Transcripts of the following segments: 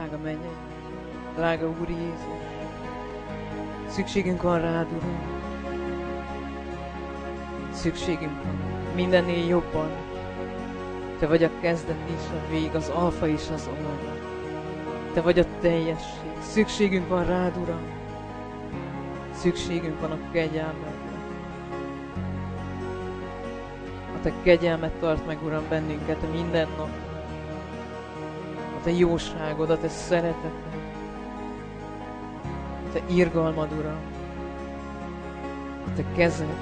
drága mennyei, drága Úr Jézus. Szükségünk van rád, Uram. Szükségünk van mindennél jobban. Te vagy a kezdet és a vég, az alfa és az omega. Te vagy a teljesség. Szükségünk van rád, Uram. Szükségünk van a kegyelmedre. A te kegyelmet tart meg, Uram, bennünket minden nap. A te jóságod, a te szereteted, a te irgalmad, Uram, a te kezed.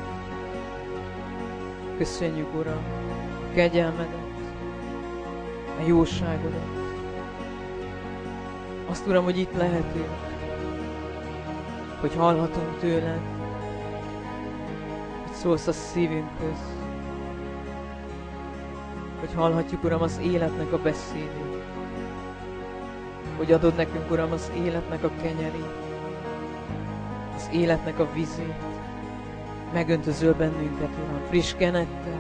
Köszönjük, Uram, a kegyelmedet, a jóságodat. Azt, Uram, hogy itt lehetünk, hogy hallhatunk tőled, hogy szólsz a szívünkhöz, hogy hallhatjuk, Uram, az életnek a beszédét, hogy adod nekünk, Uram, az életnek a kenyerét, az életnek a vizét, megöntözöl bennünket, Uram, friss kenettel.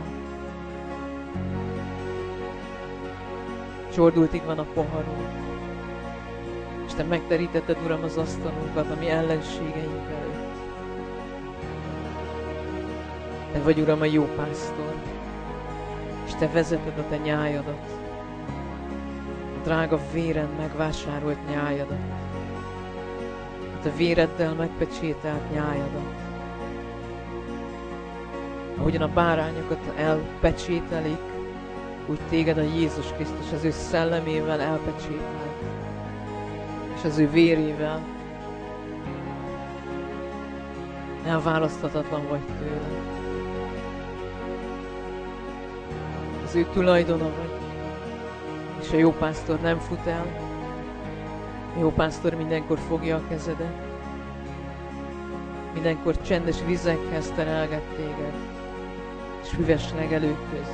Csordultig van a poharunk, és Te megterítetted, Uram, az asztalunkat a mi ellenségeink előtt. Te vagy, Uram, a jó pásztor, és Te vezeted a Te nyájadat, a drága véren megvásárolt nyájadat, a Te véreddel megpecsételt nyájadat. Ahogyan a bárányokat elpecsételik, úgy téged a Jézus Krisztus az ő szellemével elpecsételt, és az ő vérével elválaszthatatlan vagy tőle. Az ő tulajdona vagy, és a jó pásztor nem fut el, a jó pásztor mindenkor fogja a kezedet, mindenkor csendes vizekhez terelget téged, és hüves legelőkhöz.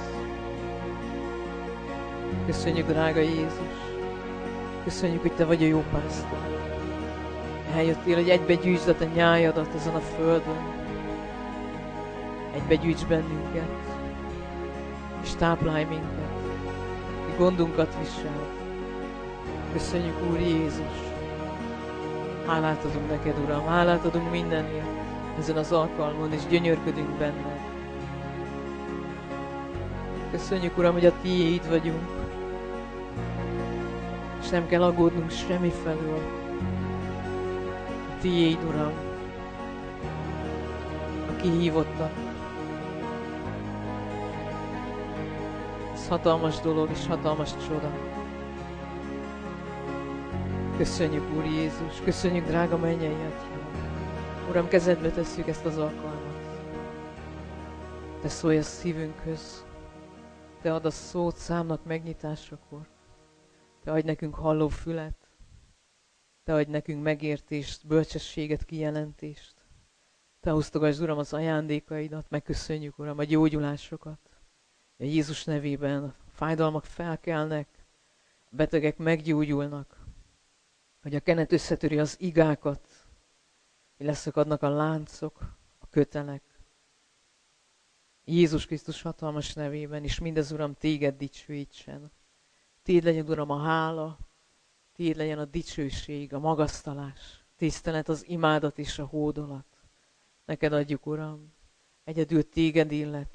Köszönjük, drága Jézus! Köszönjük, hogy Te vagy a jó pásztor. Eljöttél, hogy egybegyűjtsd a Te nyájadat ezen a földön. Egybegyűjts bennünket, és táplálj minket, hogy gondunkat visel. Köszönjük, Úr Jézus! Hálát adunk neked, Uram, hálát adunk mindenért ezen az alkalmon, és gyönyörködünk benned. Köszönjük, Uram, hogy a Tiéd vagyunk, és nem kell aggódnunk semmi felől. A Tiéd, Uram, aki hívottak. Ez hatalmas dolog és hatalmas csoda. Köszönjük, Úr Jézus, köszönjük, drága mennyei Atyám. Uram, kezedbe tesszük ezt az alkalmat. Te szólj a szívünkhöz. Te ad a szót számnak megnyitásakor. Te adj nekünk halló fület. Te adj nekünk megértést, bölcsességet, kijelentést. Te osztogasd, Uram, az ajándékaidat, megköszönjük, Uram, a gyógyulásokat. A Jézus nevében a fájdalmak felkelnek, a betegek meggyógyulnak, hogy a kenet összetöri az igákat, hogy leszakadnak a láncok, a kötelek. Jézus Krisztus hatalmas nevében, és mindez, Uram, téged dicsőítsen. Tiéd legyen, Uram, a hála, tiéd legyen a dicsőség, a magasztalás, tisztelet, az imádat és a hódolat. Neked adjuk, Uram, egyedül téged illet.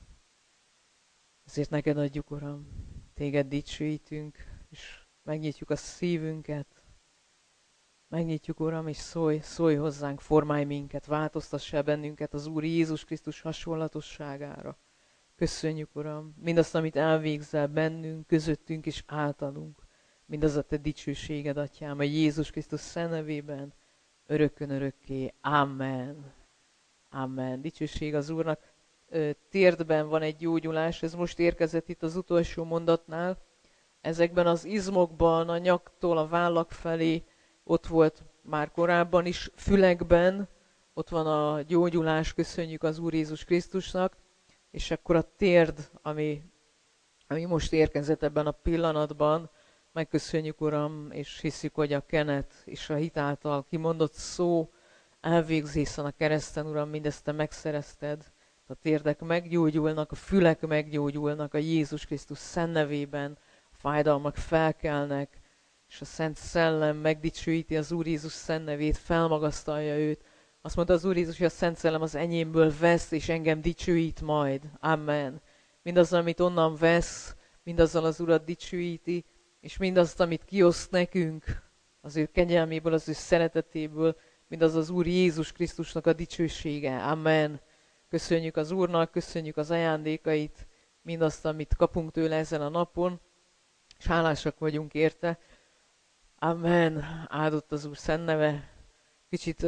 Ezért neked adjuk, Uram, téged dicsőítünk, és megnyitjuk a szívünket. Megnyitjuk, Uram, és szólj hozzánk, formálj minket, változtass el bennünket az Úr Jézus Krisztus hasonlatosságára. Köszönjük, Uram, mindazt, amit elvégzel bennünk, közöttünk és általunk. Mindaz a Te dicsőséged, Atyám, a Jézus Krisztus szent nevében, örökkön örökké. Amen. Amen. Dicsőség az Úrnak. Térdben van egy gyógyulás, ez most érkezett itt az utolsó mondatnál. Ezekben az izmokban, a nyaktól a vállak felé, ott volt már korábban is, fülekben, ott van a gyógyulás, köszönjük az Úr Jézus Krisztusnak, és akkor a térd, ami most érkezett ebben a pillanatban, megköszönjük, Uram, és hiszük, hogy a kenet és a hit által kimondott szó elvégzi, hiszen a kereszten, Uram, mindezt Te megszerezted. A térdek meggyógyulnak, a fülek meggyógyulnak a Jézus Krisztus szent nevében, a fájdalmak felkelnek, és a Szent Szellem megdicsőíti az Úr Jézus szent nevét, felmagasztalja őt. Azt mondta az Úr Jézus, hogy a Szent Szellem az enyémből vesz, és engem dicsőít majd. Amen. Mindazzal, amit onnan vesz, mindazzal az Urat dicsőíti, és mindazt, amit kioszt nekünk, az ő kegyelméből, az ő szeretetéből, mindaz az Úr Jézus Krisztusnak a dicsősége. Amen. Köszönjük az Úrnak, köszönjük az ajándékait, mindazt, amit kapunk tőle ezen a napon, és hálásak vagyunk érte. Amen. Áldott az Úr szent neve. Kicsit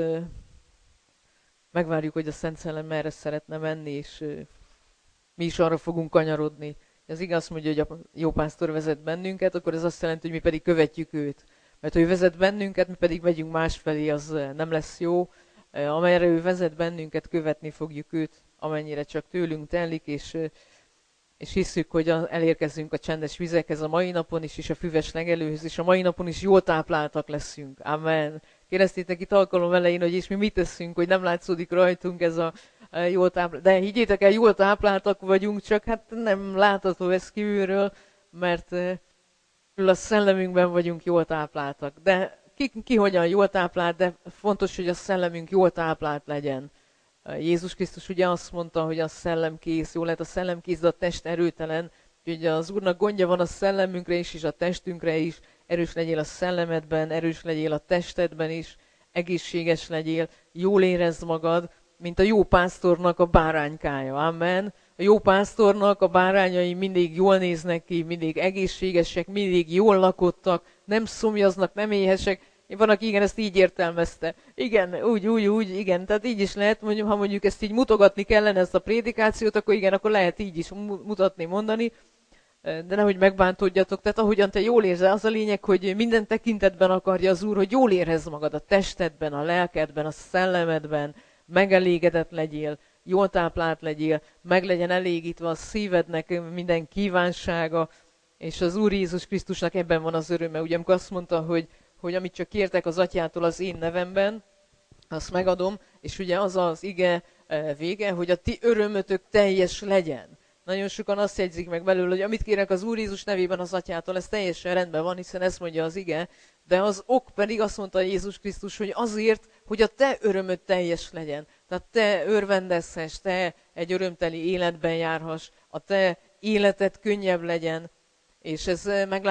megvárjuk, hogy a Szent Szellem merre szeretne menni, és mi is arra fogunk kanyarodni. Az igaz mondja, hogy a jó pásztor vezet bennünket, akkor ez azt jelenti, hogy mi pedig követjük őt. Mert ha ő vezet bennünket, mi pedig megyünk másfelé, az nem lesz jó. Amerre ő vezet bennünket, követni fogjuk őt, amennyire csak tőlünk telik, és hiszük, hogy elérkezünk a csendes vizekhez a mai napon is, és a füves legelőhöz, és a mai napon is jól tápláltak leszünk. Amen. Kérdeztétek itt alkalom elején, hogy és mi mit teszünk, hogy nem látszódik rajtunk ez a jól tápláltak. De higgyétek el, jól tápláltak vagyunk, csak hát nem látható ez kívülről, mert a szellemünkben vagyunk jól tápláltak. De ki hogyan jól táplált, de fontos, hogy a szellemünk jól táplált legyen. Jézus Krisztus ugye azt mondta, hogy a szellem kész, jó lehet a szellem kész, de a test erőtelen. Úgyhogy az Úrnak gondja van a szellemünkre is, és a testünkre is. Erős legyél a szellemedben, erős legyél a testedben is, egészséges legyél, jól érezd magad, mint a jó pásztornak a báránykája. Amen. A jó pásztornak a bárányai mindig jól néznek ki, mindig egészségesek, mindig jól lakottak, nem szomjaznak, nem éhesek. Van, aki igen, ezt így értelmezte. Igen, úgy, igen. Tehát így is lehet, mondjuk, ha mondjuk ezt így mutogatni kellene, ezt a prédikációt, akkor igen, akkor lehet így is mutatni, mondani. De nehogy megbántódjatok. Tehát ahogyan te jól érzel, az a lényeg, hogy minden tekintetben akarja az Úr, hogy jól érezd magad a testedben, a lelkedben, a szellemedben, megelégedett legyél, jól táplált legyél, meg legyen elégítve a szívednek minden kívánsága, és az Úr Jézus Krisztusnak ebben van az öröme. Ugye amikor azt mondta, hogy amit csak kértek az atyától az én nevemben, azt megadom, és ugye az az ige vége, hogy a ti örömötök teljes legyen. Nagyon sokan azt jegyzik meg belőle, hogy amit kérek az Úr Jézus nevében az atyától, ez teljesen rendben van, hiszen ezt mondja az ige, de az ok pedig azt mondta Jézus Krisztus, hogy azért, hogy a te örömöd teljes legyen. Tehát te örvendezhess, te egy örömteli életben járhass, a te életed könnyebb legyen, és ez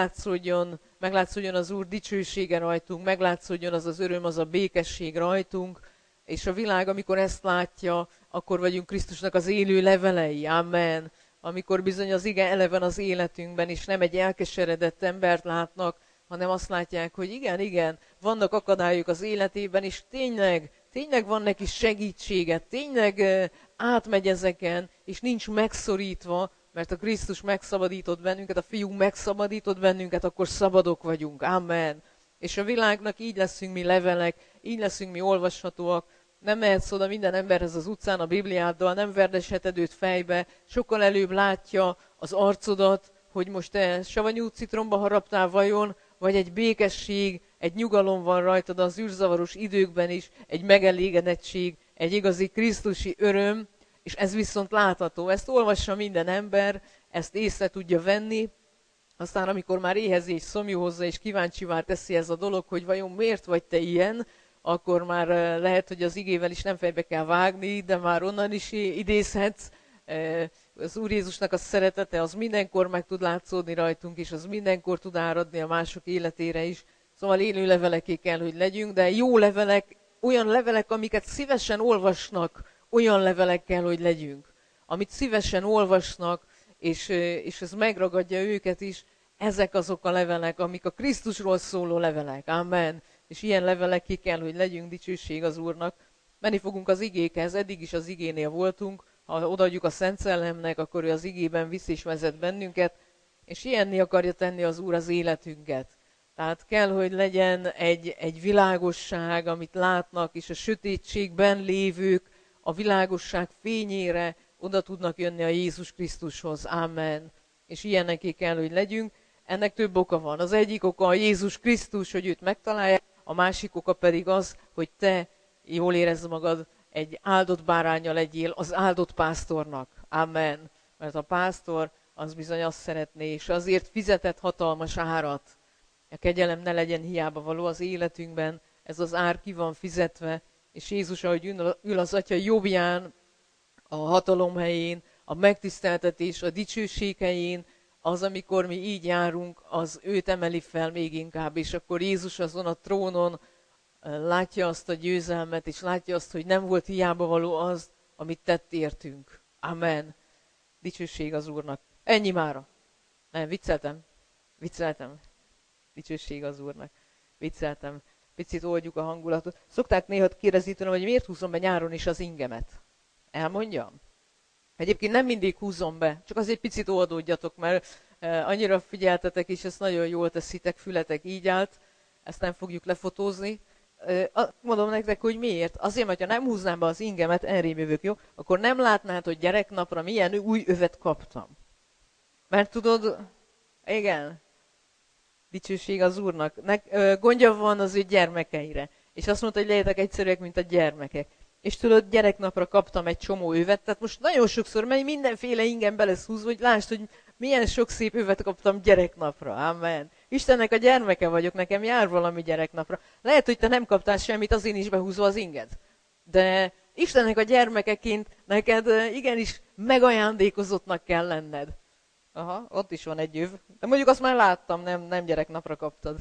meglátszódjon az Úr dicsősége rajtunk, meglátszódjon az az öröm, az a békesség rajtunk, és a világ, amikor ezt látja, akkor vagyunk Krisztusnak az élő levelei. Amen. Amikor bizony az ige eleven az életünkben, és nem egy elkeseredett embert látnak, hanem azt látják, hogy igen, vannak akadályok az életében, és tényleg van neki segítsége, tényleg átmegy ezeken, és nincs megszorítva, mert a Krisztus megszabadított bennünket, a Fiú megszabadított bennünket, akkor szabadok vagyunk. Amen. És a világnak így leszünk mi levelek, így leszünk mi olvashatóak. Nem mehetsz oda minden emberhez az utcán a Bibliáddal, nem verdesheted őt fejbe, sokkal előbb látja az arcodat, hogy most te savanyú citromba haraptál vajon, vagy egy békesség, egy nyugalom van rajtad az űrzavaros időkben is, egy megelégedettség, egy igazi krisztusi öröm, és ez viszont látható. Ezt olvassa minden ember, ezt észre tudja venni, aztán amikor már éhezi és szomjú hozzá, és kíváncsivá teszi ez a dolog, hogy vajon miért vagy te ilyen, akkor már lehet, hogy az igével is nem fejbe kell vágni, de már onnan is idézhetsz. Az Úr Jézusnak a szeretete az mindenkor meg tud látszódni rajtunk, és az mindenkor tud áradni a mások életére is. Szóval élő leveleké kell, hogy legyünk, de jó levelek, olyan levelek, amiket szívesen olvasnak, olyan levelek kell, hogy legyünk. Amit szívesen olvasnak, és ez megragadja őket is, ezek azok a levelek, amik a Krisztusról szóló levelek. Amen. És ilyen levelek ki kell, hogy legyünk, dicsőség az Úrnak. Menni fogunk az igékhez, eddig is az igénél voltunk. Ha odaadjuk a Szent Szellemnek, akkor ő az igében visz és vezet bennünket, és ilyenné akarja tenni az Úr az életünket. Tehát kell, hogy legyen egy világosság, amit látnak, és a sötétségben lévők a világosság fényére oda tudnak jönni a Jézus Krisztushoz. Amen. És ilyenneké kell, hogy legyünk. Ennek több oka van. Az egyik oka a Jézus Krisztus, hogy őt megtalálják, a másik oka pedig az, hogy te jól érezd magad, egy áldott báránya legyél az áldott pásztornak. Amen. Mert a pásztor az bizony azt szeretné, és azért fizetett hatalmas árat, A kegyelem ne legyen hiába való az életünkben, ez az ár ki van fizetve, és Jézus, ahogy ül az Atya jobbján, a hatalom helyén, a megtiszteltetés, a dicsőség helyén, az, amikor mi így járunk, az őt emeli fel még inkább, és akkor Jézus azon a trónon látja azt a győzelmet, és látja azt, hogy nem volt hiába való az, amit tett értünk. Amen. Dicsőség az Úrnak. Ennyi mára. Nem, vicceltem. Dicsőség az Úrnak. Vicceltem. Picit oldjuk a hangulatot. Szokták néha kérdezni tőlem, hogy miért húzom be nyáron is az ingemet. Elmondjam? Egyébként nem mindig húzom be, csak azért picit oldódjatok, mert annyira figyeltetek, és ezt nagyon jól teszitek, fületek így állt, ezt nem fogjuk lefotózni. Mondom nektek, hogy miért. Azért, mert ha nem húznám be az ingemet, errém jövök, jó? Akkor nem látnád, hogy gyereknapra milyen új övet kaptam. Mert tudod, igen, dicsőség az Úrnak. Gondja van az ő gyermekeire. És azt mondta, hogy legyetek egyszerűek, mint a gyermekek. És tudod, gyereknapra kaptam egy csomó övet, tehát most nagyon sokszor mindenféle ingem be lesz húzva, hogy lásd, hogy milyen sok szép övet kaptam gyereknapra. Amen. Istennek a gyermeke vagyok, nekem jár valami gyereknapra. Lehet, hogy te nem kaptál semmit, az én is behúzva az inged. De Istennek a gyermekeként neked igenis megajándékozottnak kell lenned. Aha, ott is van egy öv. De mondjuk azt már láttam, nem gyereknapra kaptad.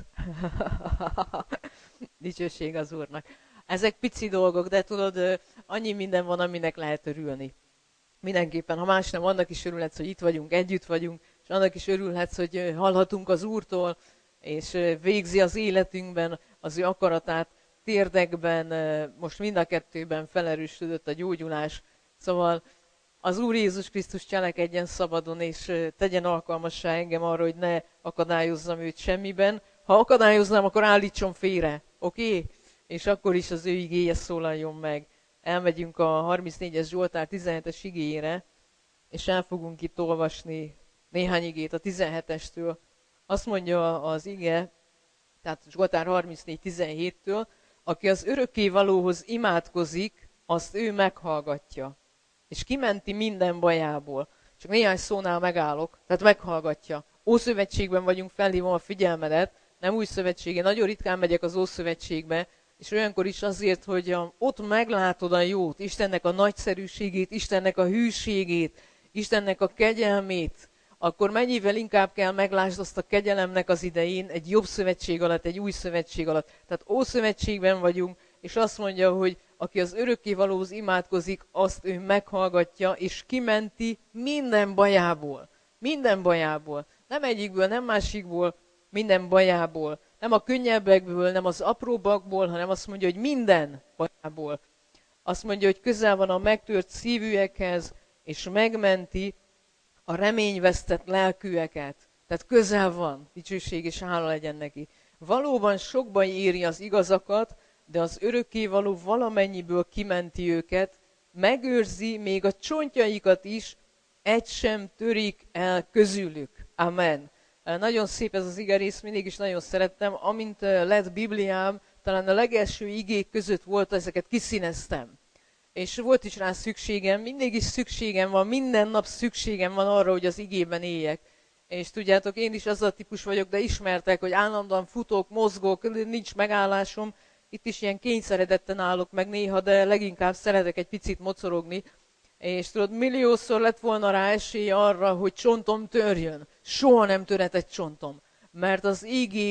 Dicsőség az Úrnak. Ezek pici dolgok, de tudod, annyi minden van, aminek lehet örülni. Mindenképpen, ha más nem, annak is örülhetsz, hogy itt vagyunk, együtt vagyunk, és annak is örülhetsz, hogy hallhatunk az Úrtól, és végzi az életünkben az ő akaratát, térdekben, most mind a kettőben felerősödött a gyógyulás. Szóval az Úr Jézus Krisztus cselekedjen szabadon, és tegyen alkalmassá engem arra, hogy ne akadályozzam őt semmiben. Ha akadályoznám, akkor állítson félre, oké? És akkor is az ő igéje szólaljon meg. Elmegyünk a 34-es Zsoltár 17-es igéjére, és el fogunk itt olvasni néhány igét a 17-estől. Azt mondja az ige, tehát Zsoltár 34-17-től, aki az örökkévalóhoz imádkozik, azt ő meghallgatja, és kimenti minden bajából. Csak néhány szónál megállok, tehát meghallgatja. Ószövetségben vagyunk, felhívom a figyelmedet, nem új szövetségen, nagyon ritkán megyek az Ószövetségbe, és olyankor is azért, hogy ott meglátod a jót, Istennek a nagyszerűségét, Istennek a hűségét, Istennek a kegyelmét, akkor mennyivel inkább kell meglásd azt a kegyelemnek az idején egy jobb szövetség alatt, egy új szövetség alatt. Tehát Ószövetségben vagyunk, és azt mondja, hogy aki az örökkévalóhoz imádkozik, azt ő meghallgatja, és kimenti minden bajából. Minden bajából. Nem egyikből, nem másikból, minden bajából. Nem a könnyebbekből, nem az apróbbakból, hanem azt mondja, hogy minden bajából. Azt mondja, hogy közel van a megtört szívűekhez, és megmenti a reményvesztett lelkűeket. Tehát közel van, dicsőség és hála legyen neki. Valóban sokban éri az igazakat, de az örökkévaló valamennyiből kimenti őket, megőrzi még a csontjaikat is, egy sem törik el közülük. Amen. Nagyon szép ez az igerész, mindig is nagyon szerettem. Amint lett Bibliám, talán a legelső igék között volt, ezeket kiszíneztem. És volt is rá szükségem, mindig is szükségem van, minden nap szükségem van arra, hogy az igében éljek. És tudjátok, én is az a típus vagyok, de ismertek, hogy állandóan futok, mozgok, nincs megállásom. Itt is ilyen kényszeredetten állok meg néha, de leginkább szeretek egy picit mocorogni. És tudod, milliószor lett volna rá esély arra, hogy csontom törjön. Soha nem töretett csontom. Mert az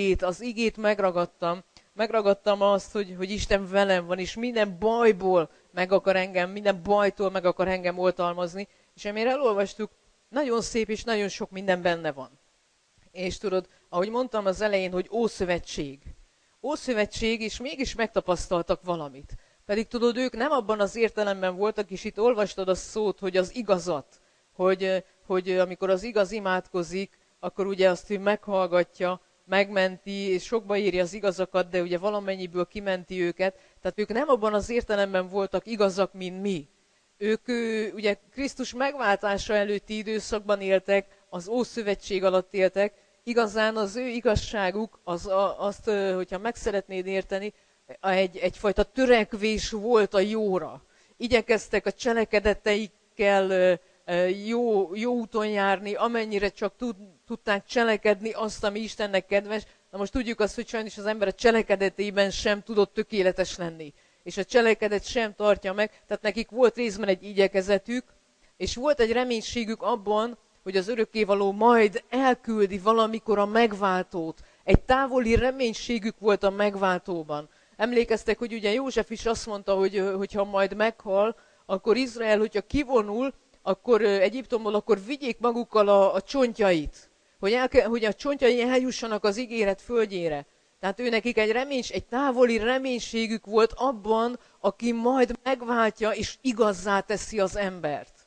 igét megragadtam. Megragadtam azt, hogy Isten velem van, és minden bajból meg akar engem, minden bajtól meg akar engem oltalmazni. És amire elolvastuk, nagyon szép és nagyon sok minden benne van. És tudod, ahogy mondtam az elején, hogy Ószövetség. Ószövetség, és mégis megtapasztaltak valamit. Pedig tudod, ők nem abban az értelemben voltak, és itt olvastad a szót, hogy az igazat, hogy amikor az igaz imádkozik, akkor ugye azt ő meghallgatja, megmenti, és sokba éri az igazakat, de ugye valamennyiből kimenti őket. Tehát ők nem abban az értelemben voltak igazak, mint mi. Ők ugye Krisztus megváltása előtti időszakban éltek, az Ószövetség alatt éltek, igazán az ő igazságuk, azt, hogyha meg szeretnéd érteni, egyfajta törekvés volt a jóra. Igyekeztek a cselekedeteikkel jó úton járni, amennyire csak tudták cselekedni azt, ami Istennek kedves, Na most tudjuk azt, hogy sajnos az ember a cselekedetében sem tudott tökéletes lenni. És a cselekedet sem tartja meg, tehát nekik volt részben egy igyekezetük, és volt egy reménységük abban, hogy az örökkévaló majd elküldi valamikor a megváltót. Egy távoli reménységük volt a megváltóban. Emlékeztek, hogy ugye József is azt mondta, hogy ha majd meghal, akkor Izrael, hogyha kivonul, akkor Egyiptomból, akkor vigyék magukkal a csontjait, hogy a csontjai eljussanak az ígéret földjére. Tehát ő nekik egy távoli reménységük volt abban, aki majd megváltja és igazzá teszi az embert.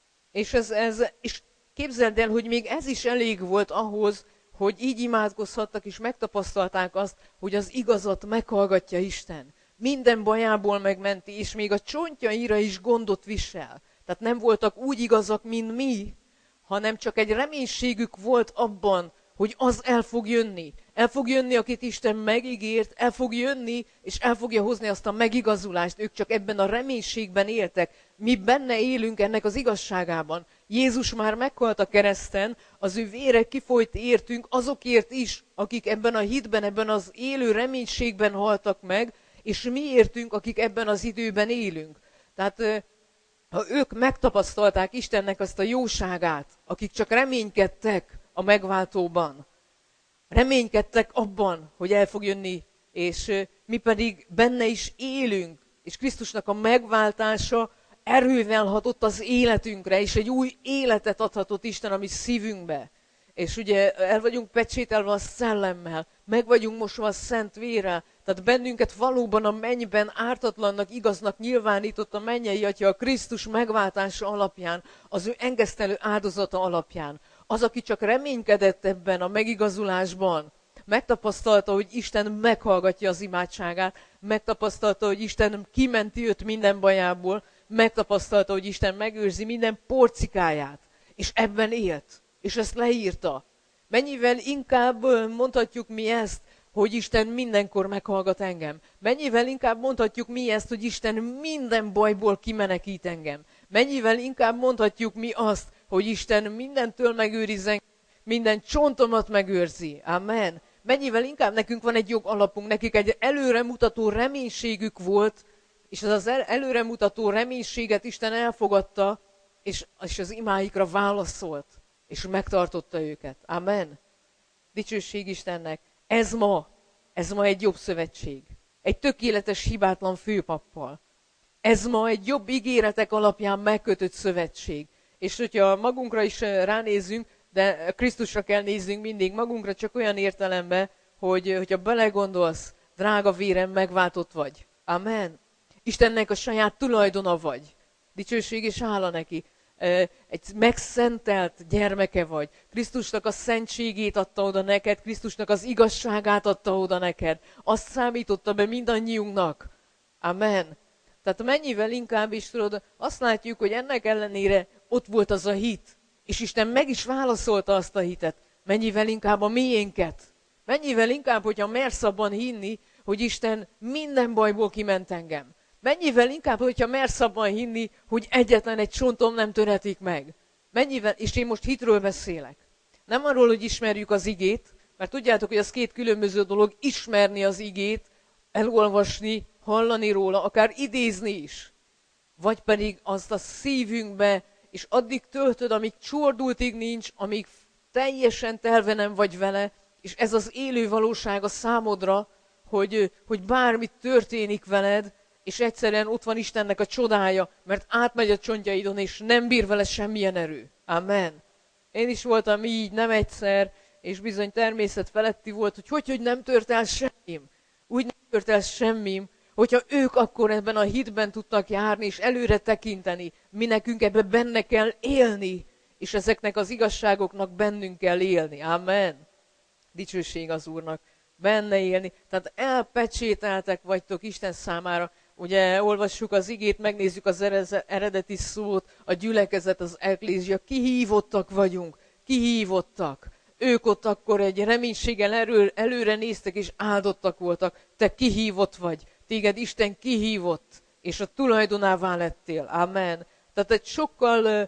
És képzeld el, hogy még ez is elég volt ahhoz, hogy így imádkozhattak és megtapasztalták azt, hogy az igazat meghallgatja Isten. Minden bajából megmenti, és még a csontjaira is gondot visel. Tehát nem voltak úgy igazak, mint mi, hanem csak egy reménységük volt abban, hogy az el fog jönni. El fog jönni, akit Isten megígért, el fog jönni, és el fogja hozni azt a megigazulást. Ők csak ebben a reménységben éltek. Mi benne élünk ennek az igazságában. Jézus már meghalt a kereszten, az ő vére kifolyt értünk, azokért is, akik ebben a hitben, ebben az élő reménységben haltak meg, és mi értünk, akik ebben az időben élünk. Tehát ha ők megtapasztalták Istennek azt a jóságát, akik csak reménykedtek a megváltóban, reménykedtek abban, hogy el fog jönni, és mi pedig benne is élünk, és Krisztusnak a megváltása erővel hatott az életünkre, és egy új életet adhatott Isten a mi szívünkbe. És ugye el vagyunk pecsételve a szellemmel, meg vagyunk mosva a szent vérrel, tehát bennünket valóban a mennyben ártatlannak, igaznak nyilvánított a mennyei Atya a Krisztus megváltása alapján, az ő engesztelő áldozata alapján. Az, aki csak reménykedett ebben a megigazulásban, megtapasztalta, hogy Isten meghallgatja az imádságát, megtapasztalta, hogy Isten kimenti őt minden bajából, megtapasztalta, hogy Isten megőrzi minden porcikáját, és ebben élt, és ezt leírta. Mennyivel inkább mondhatjuk mi ezt, hogy Isten mindenkor meghallgat engem. Mennyivel inkább mondhatjuk mi ezt, hogy Isten minden bajból kimenekít engem. Mennyivel inkább mondhatjuk mi azt, hogy Isten mindentől megőriz engem, minden csontomat megőrzi. Amen. Mennyivel inkább nekünk van egy jogalapunk, nekik egy előremutató reménységük volt, és az előremutató reménységet Isten elfogadta, és az imáikra válaszolt, és megtartotta őket. Amen. Dicsőség Istennek. Ez ma egy jobb szövetség. Egy tökéletes, hibátlan főpappal. Ez ma egy jobb ígéretek alapján megkötött szövetség. És hogyha magunkra is ránézzünk, de Krisztusra kell nézzünk mindig, magunkra csak olyan értelemben, hogyha belegondolsz, drága vérem, megváltott vagy. Amen. Istennek a saját tulajdona vagy. Dicsőség és hála neki. Egy megszentelt gyermeke vagy. Krisztusnak a szentségét adta oda neked, Krisztusnak az igazságát adta oda neked. Azt számította be mindannyiunknak. Amen. Tehát mennyivel inkább is tudod, azt látjuk, hogy ennek ellenére ott volt az a hit. És Isten meg is válaszolta azt a hitet. Mennyivel inkább a miénket. Mennyivel inkább, hogyha mersz abban hinni, hogy Isten minden bajból kiment engem. Mennyivel inkább, hogyha mersz abban hinni, hogy egyetlen egy csontom nem töretik meg. Mennyivel, és én most hitről beszélek. Nem arról, hogy ismerjük az igét, mert tudjátok, hogy az két különböző dolog, ismerni az igét, elolvasni, hallani róla, akár idézni is. Vagy pedig azt a szívünkbe, és addig töltöd, amíg csordultig nincs, amíg teljesen telve nem vagy vele, és ez az élő valóság a számodra, hogy bármi történik veled, és egyszerűen ott van Istennek a csodája, mert átmegy a csontjaidon, és nem bír vele semmilyen erő. Amen. Én is voltam így, nem egyszer, és bizony természet feletti volt, hogy nem tört el semmim. Úgy nem tört el semmim, hogyha ők akkor ebben a hitben tudtak járni, és előre tekinteni, mi nekünk ebben benne kell élni, és ezeknek az igazságoknak bennünk kell élni. Amen. Dicsőség az Úrnak. Benne élni. Tehát elpecsételtek vagytok Isten számára. Ugye olvassuk az igét, megnézzük az eredeti szót, a gyülekezet, az eklézia. Kihívottak vagyunk. Kihívottak. Ők ott akkor egy reménységgel előre néztek, és áldottak voltak. Te kihívott vagy. Téged Isten kihívott, és a tulajdonává lettél. Amen. Tehát egy sokkal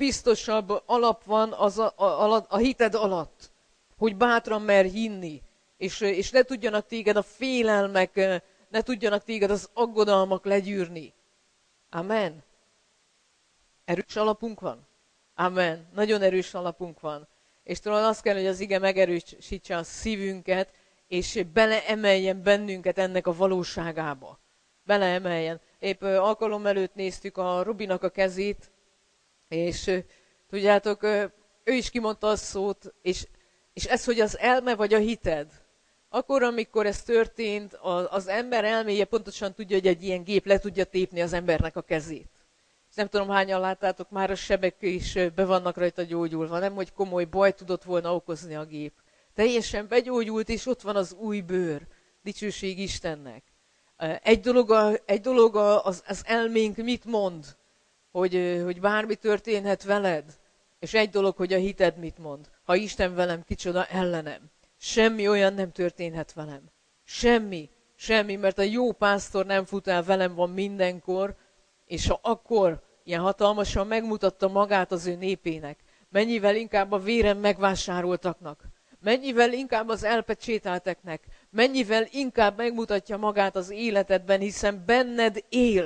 biztosabb alap van a hited alatt, hogy bátran mer hinni. és ne tudjanak téged a félelmek, ne tudjanak téged az aggodalmak legyűrni. Amen. Erős alapunk van? Amen. Nagyon erős alapunk van. És talán azt kell, hogy az ige megerősítse a szívünket, és beleemeljen bennünket ennek a valóságába. Beleemeljen. Épp alkalom előtt néztük a Robinak a kezét, és tudjátok, ő is kimondta a szót, és ez, hogy az elme vagy a hited. Akkor, amikor ez történt, az ember elméje pontosan tudja, hogy egy ilyen gép le tudja tépni az embernek a kezét. És nem tudom, hányan láttátok, már a sebek is be vannak rajta gyógyulva, nem, hogy komoly baj tudott volna okozni a gép. Teljesen begyógyult, és ott van az új bőr. Dicsőség Istennek. Egy dolog az elménk mit mond, hogy bármi történhet veled, és egy dolog, hogy a hited mit mond. Ha Isten velem, kicsoda ellenem. Semmi olyan nem történhet velem. Semmi, mert a jó pásztor nem fut el, velem van mindenkor, és ha akkor ilyen hatalmasan megmutatta magát az ő népének, mennyivel inkább a véren megvásároltaknak, mennyivel inkább az elpecsételteknek, mennyivel inkább megmutatja magát az életedben, hiszen benned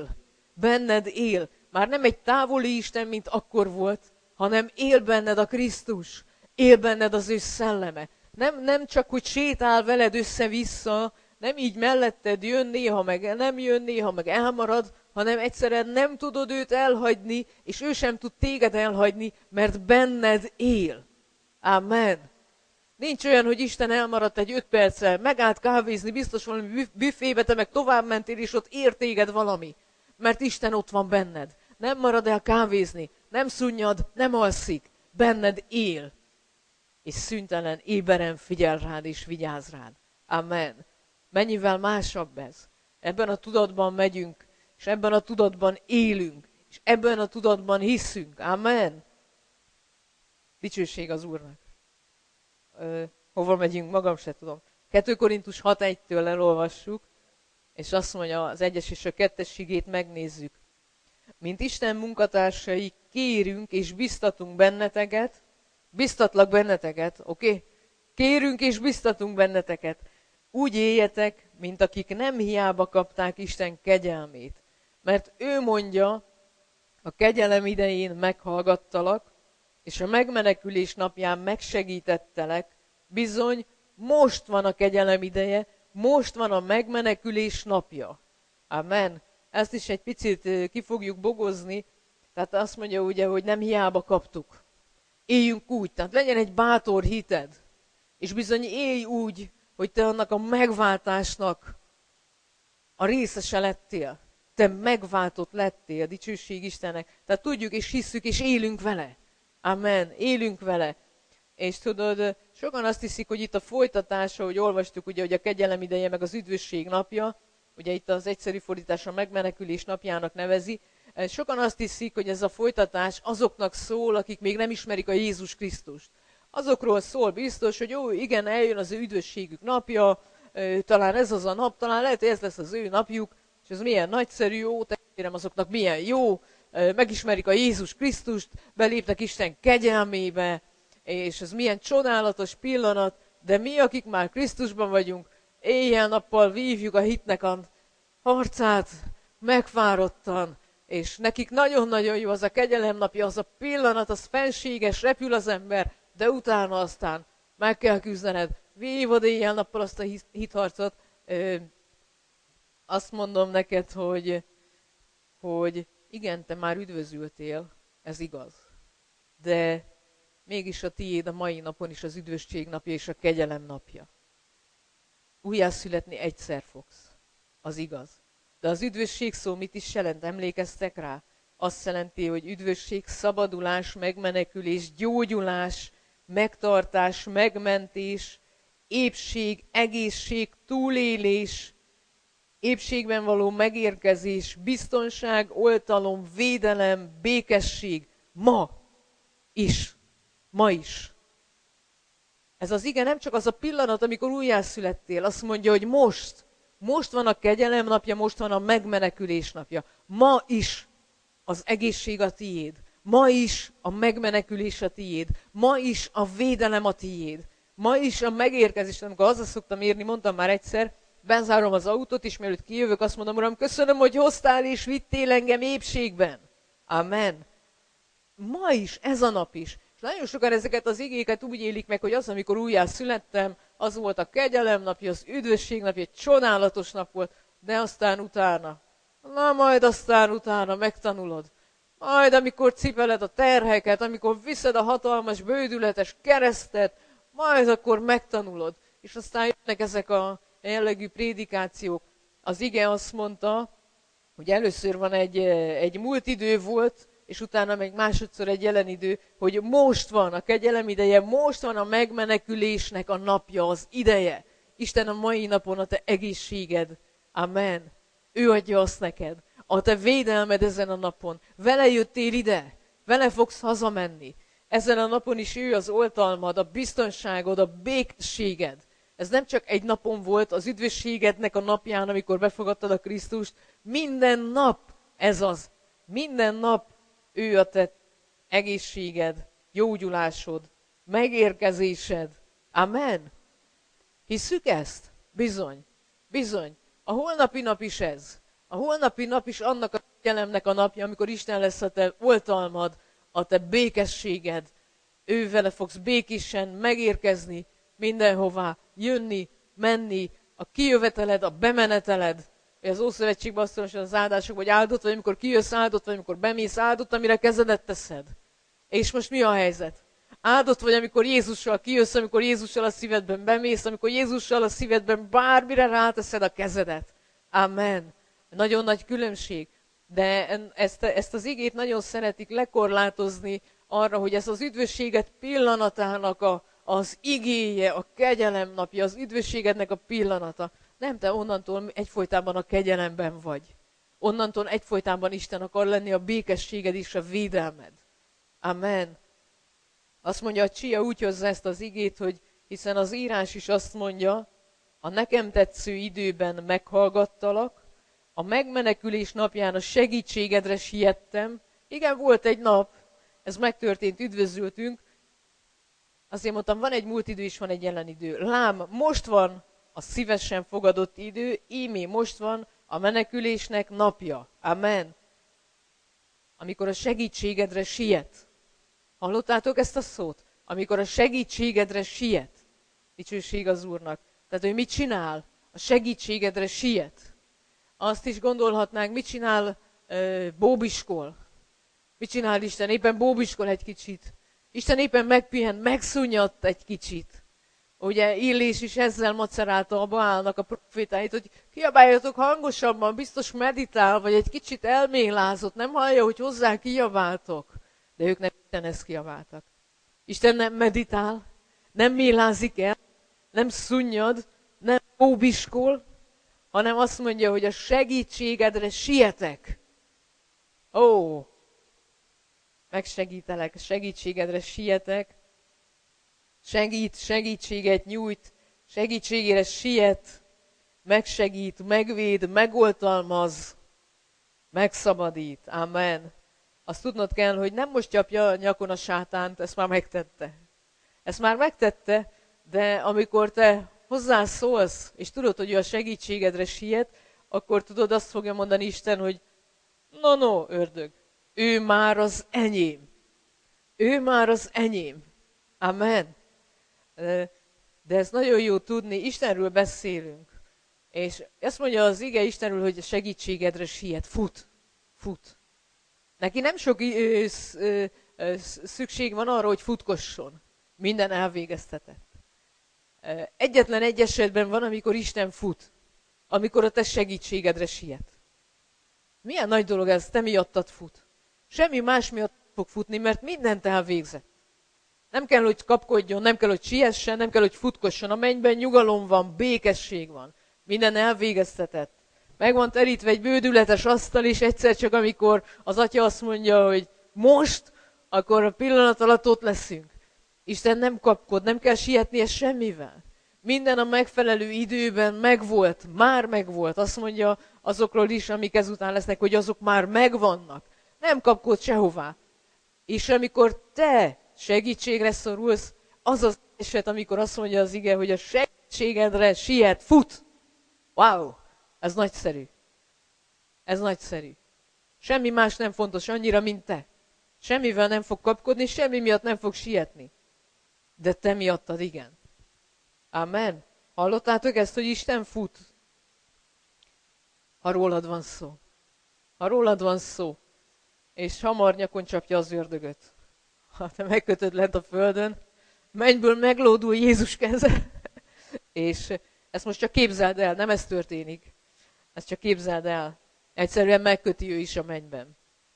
él. Már nem egy távoli Isten, mint akkor volt, hanem él benned a Krisztus, él benned az ő szelleme. Nem csak, hogy sétál veled össze-vissza, nem így melletted jön, néha meg nem jön, néha meg elmarad, hanem egyszerűen nem tudod őt elhagyni, és ő sem tud téged elhagyni, mert benned él. Amen. Nincs olyan, hogy Isten elmaradt egy 5 perccel, megállt kávézni, biztos valami büfébe, te meg tovább mentél, és ott ér téged valami. Mert Isten ott van benned. Nem marad el kávézni, nem szunnyad, nem alszik. Benned él. És szüntelen, éberen figyel rád és vigyáz rád. Amen. Mennyivel másabb ez? Ebben a tudatban megyünk, és ebben a tudatban élünk, és ebben a tudatban hiszünk. Amen. Dicsőség az Úrnak. Hova megyünk? Magam se tudom. 2 Korintus 6:1-től elolvassuk, és azt mondja, az 1-es és a 2-es igét megnézzük. Mint Isten munkatársai kérünk és biztatunk benneteket, biztatlak benneteket, oké? Kérünk és biztatunk benneteket. Úgy éljetek, mint akik nem hiába kapták Isten kegyelmét. Mert ő mondja, a kegyelem idején meghallgattalak, és a megmenekülés napján megsegítettelek, bizony most van a kegyelem ideje, most van a megmenekülés napja. Amen. Ezt is egy picit ki fogjuk bogozni, tehát azt mondja ugye, hogy nem hiába kaptuk. Éljünk úgy, tehát legyen egy bátor hited, és bizony élj úgy, hogy te annak a megváltásnak a részese lettél. Te megváltott lettél, dicsőség Istennek. Tehát tudjuk és hisszük és élünk vele. Amen. Élünk vele. És tudod, sokan azt hiszik, hogy itt a folytatása, hogy olvastuk, ugye, hogy a kegyelem ideje meg az üdvösség napja, ugye itt az egyszerű fordítás a megmenekülés napjának nevezi. Sokan azt hiszik, hogy ez a folytatás azoknak szól, akik még nem ismerik a Jézus Krisztust. Azokról szól biztos, hogy jó, igen, eljön az ő üdvösségük napja, talán ez az a nap, talán lehet, hogy ez lesz az ő napjuk, és ez milyen nagyszerű, jó, testvérem, azoknak milyen jó, megismerik a Jézus Krisztust, belépnek Isten kegyelmébe, és ez milyen csodálatos pillanat, de mi, akik már Krisztusban vagyunk, éjjel-nappal vívjuk a hitnek a harcát, megfáradtan, és nekik nagyon-nagyon jó az a kegyelem napja, az a pillanat, az fenséges, repül az ember, de utána aztán meg kell küzdened, vívod éjjel-nappal azt a hitharcot. Azt mondom neked, hogy igen, te már üdvözültél, ez igaz, de mégis a tiéd a mai napon is az üdvösség napja és a kegyelem napja. Újjászületni egyszer fogsz, az igaz. De az üdvösség szó mit is jelent? Emlékeztek rá? Azt jelenti, hogy üdvösség, szabadulás, megmenekülés, gyógyulás, megtartás, megmentés, épség, egészség, túlélés, épségben való megérkezés, biztonság, oltalom, védelem, békesség. Ma is. Ez az ige nem csak az a pillanat, amikor újjászülettél, azt mondja, hogy most van a kegyelem napja, most van a megmenekülés napja. Ma is az egészség a tiéd. Ma is a megmenekülés a tiéd. Ma is a védelem a tiéd. Ma is a megérkezés, amikor haza szoktam érni, mondtam már egyszer, bezárom az autót, és mielőtt kijövök, azt mondom, Uram, köszönöm, hogy hoztál és vittél engem épségben. Amen. Ma is, ez a nap is. És nagyon sokan ezeket az igéket úgy élik meg, hogy az, amikor újjá születtem, az volt a kegyelem napja, az üdvösség napja, egy csodálatos nap volt, de aztán utána, majd aztán utána megtanulod. Majd amikor cipeled a terheket, amikor viszed a hatalmas, bődületes keresztet, majd akkor megtanulod. És aztán jönnek ezek a jellegű prédikációk. Az ige azt mondta, hogy először van egy múlt idő volt, és utána meg másodszor egy jelen idő, hogy most van a kegyelem ideje, most van a megmenekülésnek a napja, az ideje. Isten a mai napon a te egészséged. Amen. Ő adja azt neked. A te védelmed ezen a napon. Vele jöttél ide. Vele fogsz hazamenni. Ezen a napon is ő az oltalmad, a biztonságod, a békességed. Ez nem csak egy napon volt, az üdvösségednek a napján, amikor befogadtad a Krisztust. Minden nap ez az. Minden nap ő a te egészséged, gyógyulásod, megérkezésed. Amen. Hisszük ezt? Bizony. Bizony. A holnapi nap is ez. A holnapi nap is annak a kegyelemnek a napja, amikor Isten lesz a te oltalmad, a te békességed. Ő vele fogsz békésen megérkezni mindenhová, jönni, menni, a kijöveteled, a bemeneteled. Az Ószövetségben azt mondja, az áldások, hogy áldott vagy, amikor kijössz, áldott vagy, amikor bemész, áldott, amire kezedet teszed. És most mi a helyzet? Áldott vagy, amikor Jézussal kijössz, amikor Jézussal a szívedben bemész, amikor Jézussal a szívedben bármire ráteszed a kezedet. Amen. Nagyon nagy különbség. De ezt az igét nagyon szeretik lekorlátozni arra, hogy ez az üdvösséget pillanatának az igéje, a kegyelem napja, az üdvösségednek a pillanata. Nem, te onnantól egyfolytában a kegyelemben vagy. Onnantól egyfolytában Isten akar lenni a békességed és a védelmed. Amen. Azt mondja, a Csia úgy hozza ezt az igét, hogy hiszen az írás is azt mondja, a nekem tetsző időben meghallgattalak, a megmenekülés napján a segítségedre siettem. Igen, volt egy nap, ez megtörtént, üdvözültünk. Azért mondtam, van egy múlt idő és van egy jelen idő. Lám, most van a szívesen fogadott idő, ímé most van a menekülésnek napja. Amen. Amikor a segítségedre siet. Hallottátok ezt a szót? Amikor a segítségedre siet. Dicsőség az Úrnak. Tehát, hogy mit csinál? A segítségedre siet. Azt is gondolhatnánk, mit csinál bóbiskol? Mit csinál Isten? Éppen bóbiskol egy kicsit. Isten éppen megpihen, megszunyadt egy kicsit. Ugye Illés is ezzel macerálta a Baálnak a profétáit, hogy kiabáljatok hangosabban, biztos meditál, vagy egy kicsit elmélázott, nem hallja, hogy hozzá kiabáltok. De ők nem Istenhez kiabáltak. Isten nem meditál, nem mélázik el, nem szunnyad, nem bóbiskol, hanem azt mondja, hogy a segítségedre sietek. Ó, megsegítelek, segítségedre sietek. Segítséget nyújt, segítségére siet, megsegít, megvéd, megoltalmaz, megszabadít. Amen. Azt tudnod kell, hogy nem most csapja a nyakon a sátánt, ezt már megtette. Ezt már megtette, de amikor te hozzászólsz, és tudod, hogy ő a segítségedre siet, akkor tudod, azt fogja mondani Isten, hogy no, ördög, ő már az enyém. Ő már az enyém. Amen. De ez nagyon jó tudni, Istenről beszélünk. És ezt mondja az ige Istenről, hogy a segítségedre siet, fut. Neki nem sok szükség van arra, hogy futkosson. Minden elvégeztetett. Egyetlen egy esetben van, amikor Isten fut. Amikor a te segítségedre siet. Milyen nagy dolog ez, te miattad fut. Semmi más miatt fog futni, mert mindent elvégzett. Nem kell, hogy kapkodjon, nem kell, hogy siessen, nem kell, hogy futkosson. A mennyben nyugalom van, békesség van. Minden elvégeztetett. Meg van terítve egy bődületes asztal, és egyszer csak amikor az atya azt mondja, hogy most, akkor a pillanat alatt ott leszünk. Isten nem kapkod, nem kell sietnie semmivel. Minden a megfelelő időben megvolt, már megvolt. Azt mondja azokról is, amik ezután lesznek, hogy azok már megvannak. Nem kapkod sehová. És amikor te segítségre szorulsz, az az eset, amikor azt mondja az ige, hogy a segítségedre siet, fut. Wow, ez nagyszerű. Ez nagyszerű. Semmi más nem fontos annyira, mint te. Semmivel nem fog kapkodni, semmi miatt nem fog sietni. De te miattad igen. Amen. Hallottátok ezt, hogy Isten fut? Ha rólad van szó. Ha rólad van szó, és hamar nyakon csapja az ördögöt. Ha te megkötöd lent a földön, mennyből meglódul Jézus keze. És ezt most csak képzeld el, nem ez történik. Ezt csak képzeld el. Egyszerűen megköti ő is a mennyben.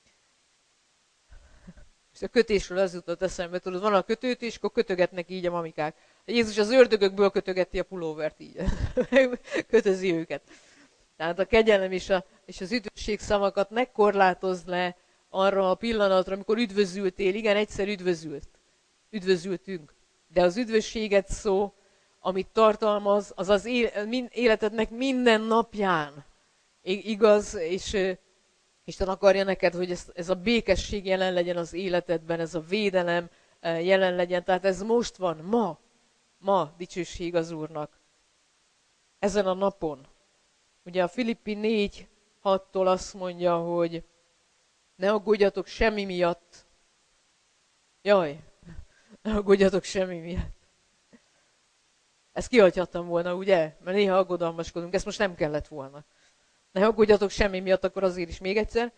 És a kötésről az jutott eszembe, tudod, van a kötőt, és akkor kötögetnek így a mamikák. Jézus az ördögökből kötögeti a pulóvert így. Kötözi őket. Tehát a kegyelem és az üdvösség szavakat ne korlátozd le arra a pillanatra, amikor üdvözültél. Igen, egyszer üdvözültünk. De az üdvösséget szó, amit tartalmaz, az az életednek minden napján igaz, és Isten akarja neked, hogy ez a békesség jelen legyen az életedben, ez a védelem jelen legyen. Tehát ez most van, ma dicsőség az Úrnak. Ezen a napon. Ugye a Filippi 4:6-tól azt mondja, hogy ne aggódjatok semmi miatt. Jaj, ne aggódjatok semmi miatt. Ezt kihagyhattam volna, ugye? Mert néha aggodalmaskodunk, ezt most nem kellett volna. Ne aggódjatok semmi miatt, akkor azért is még egyszer.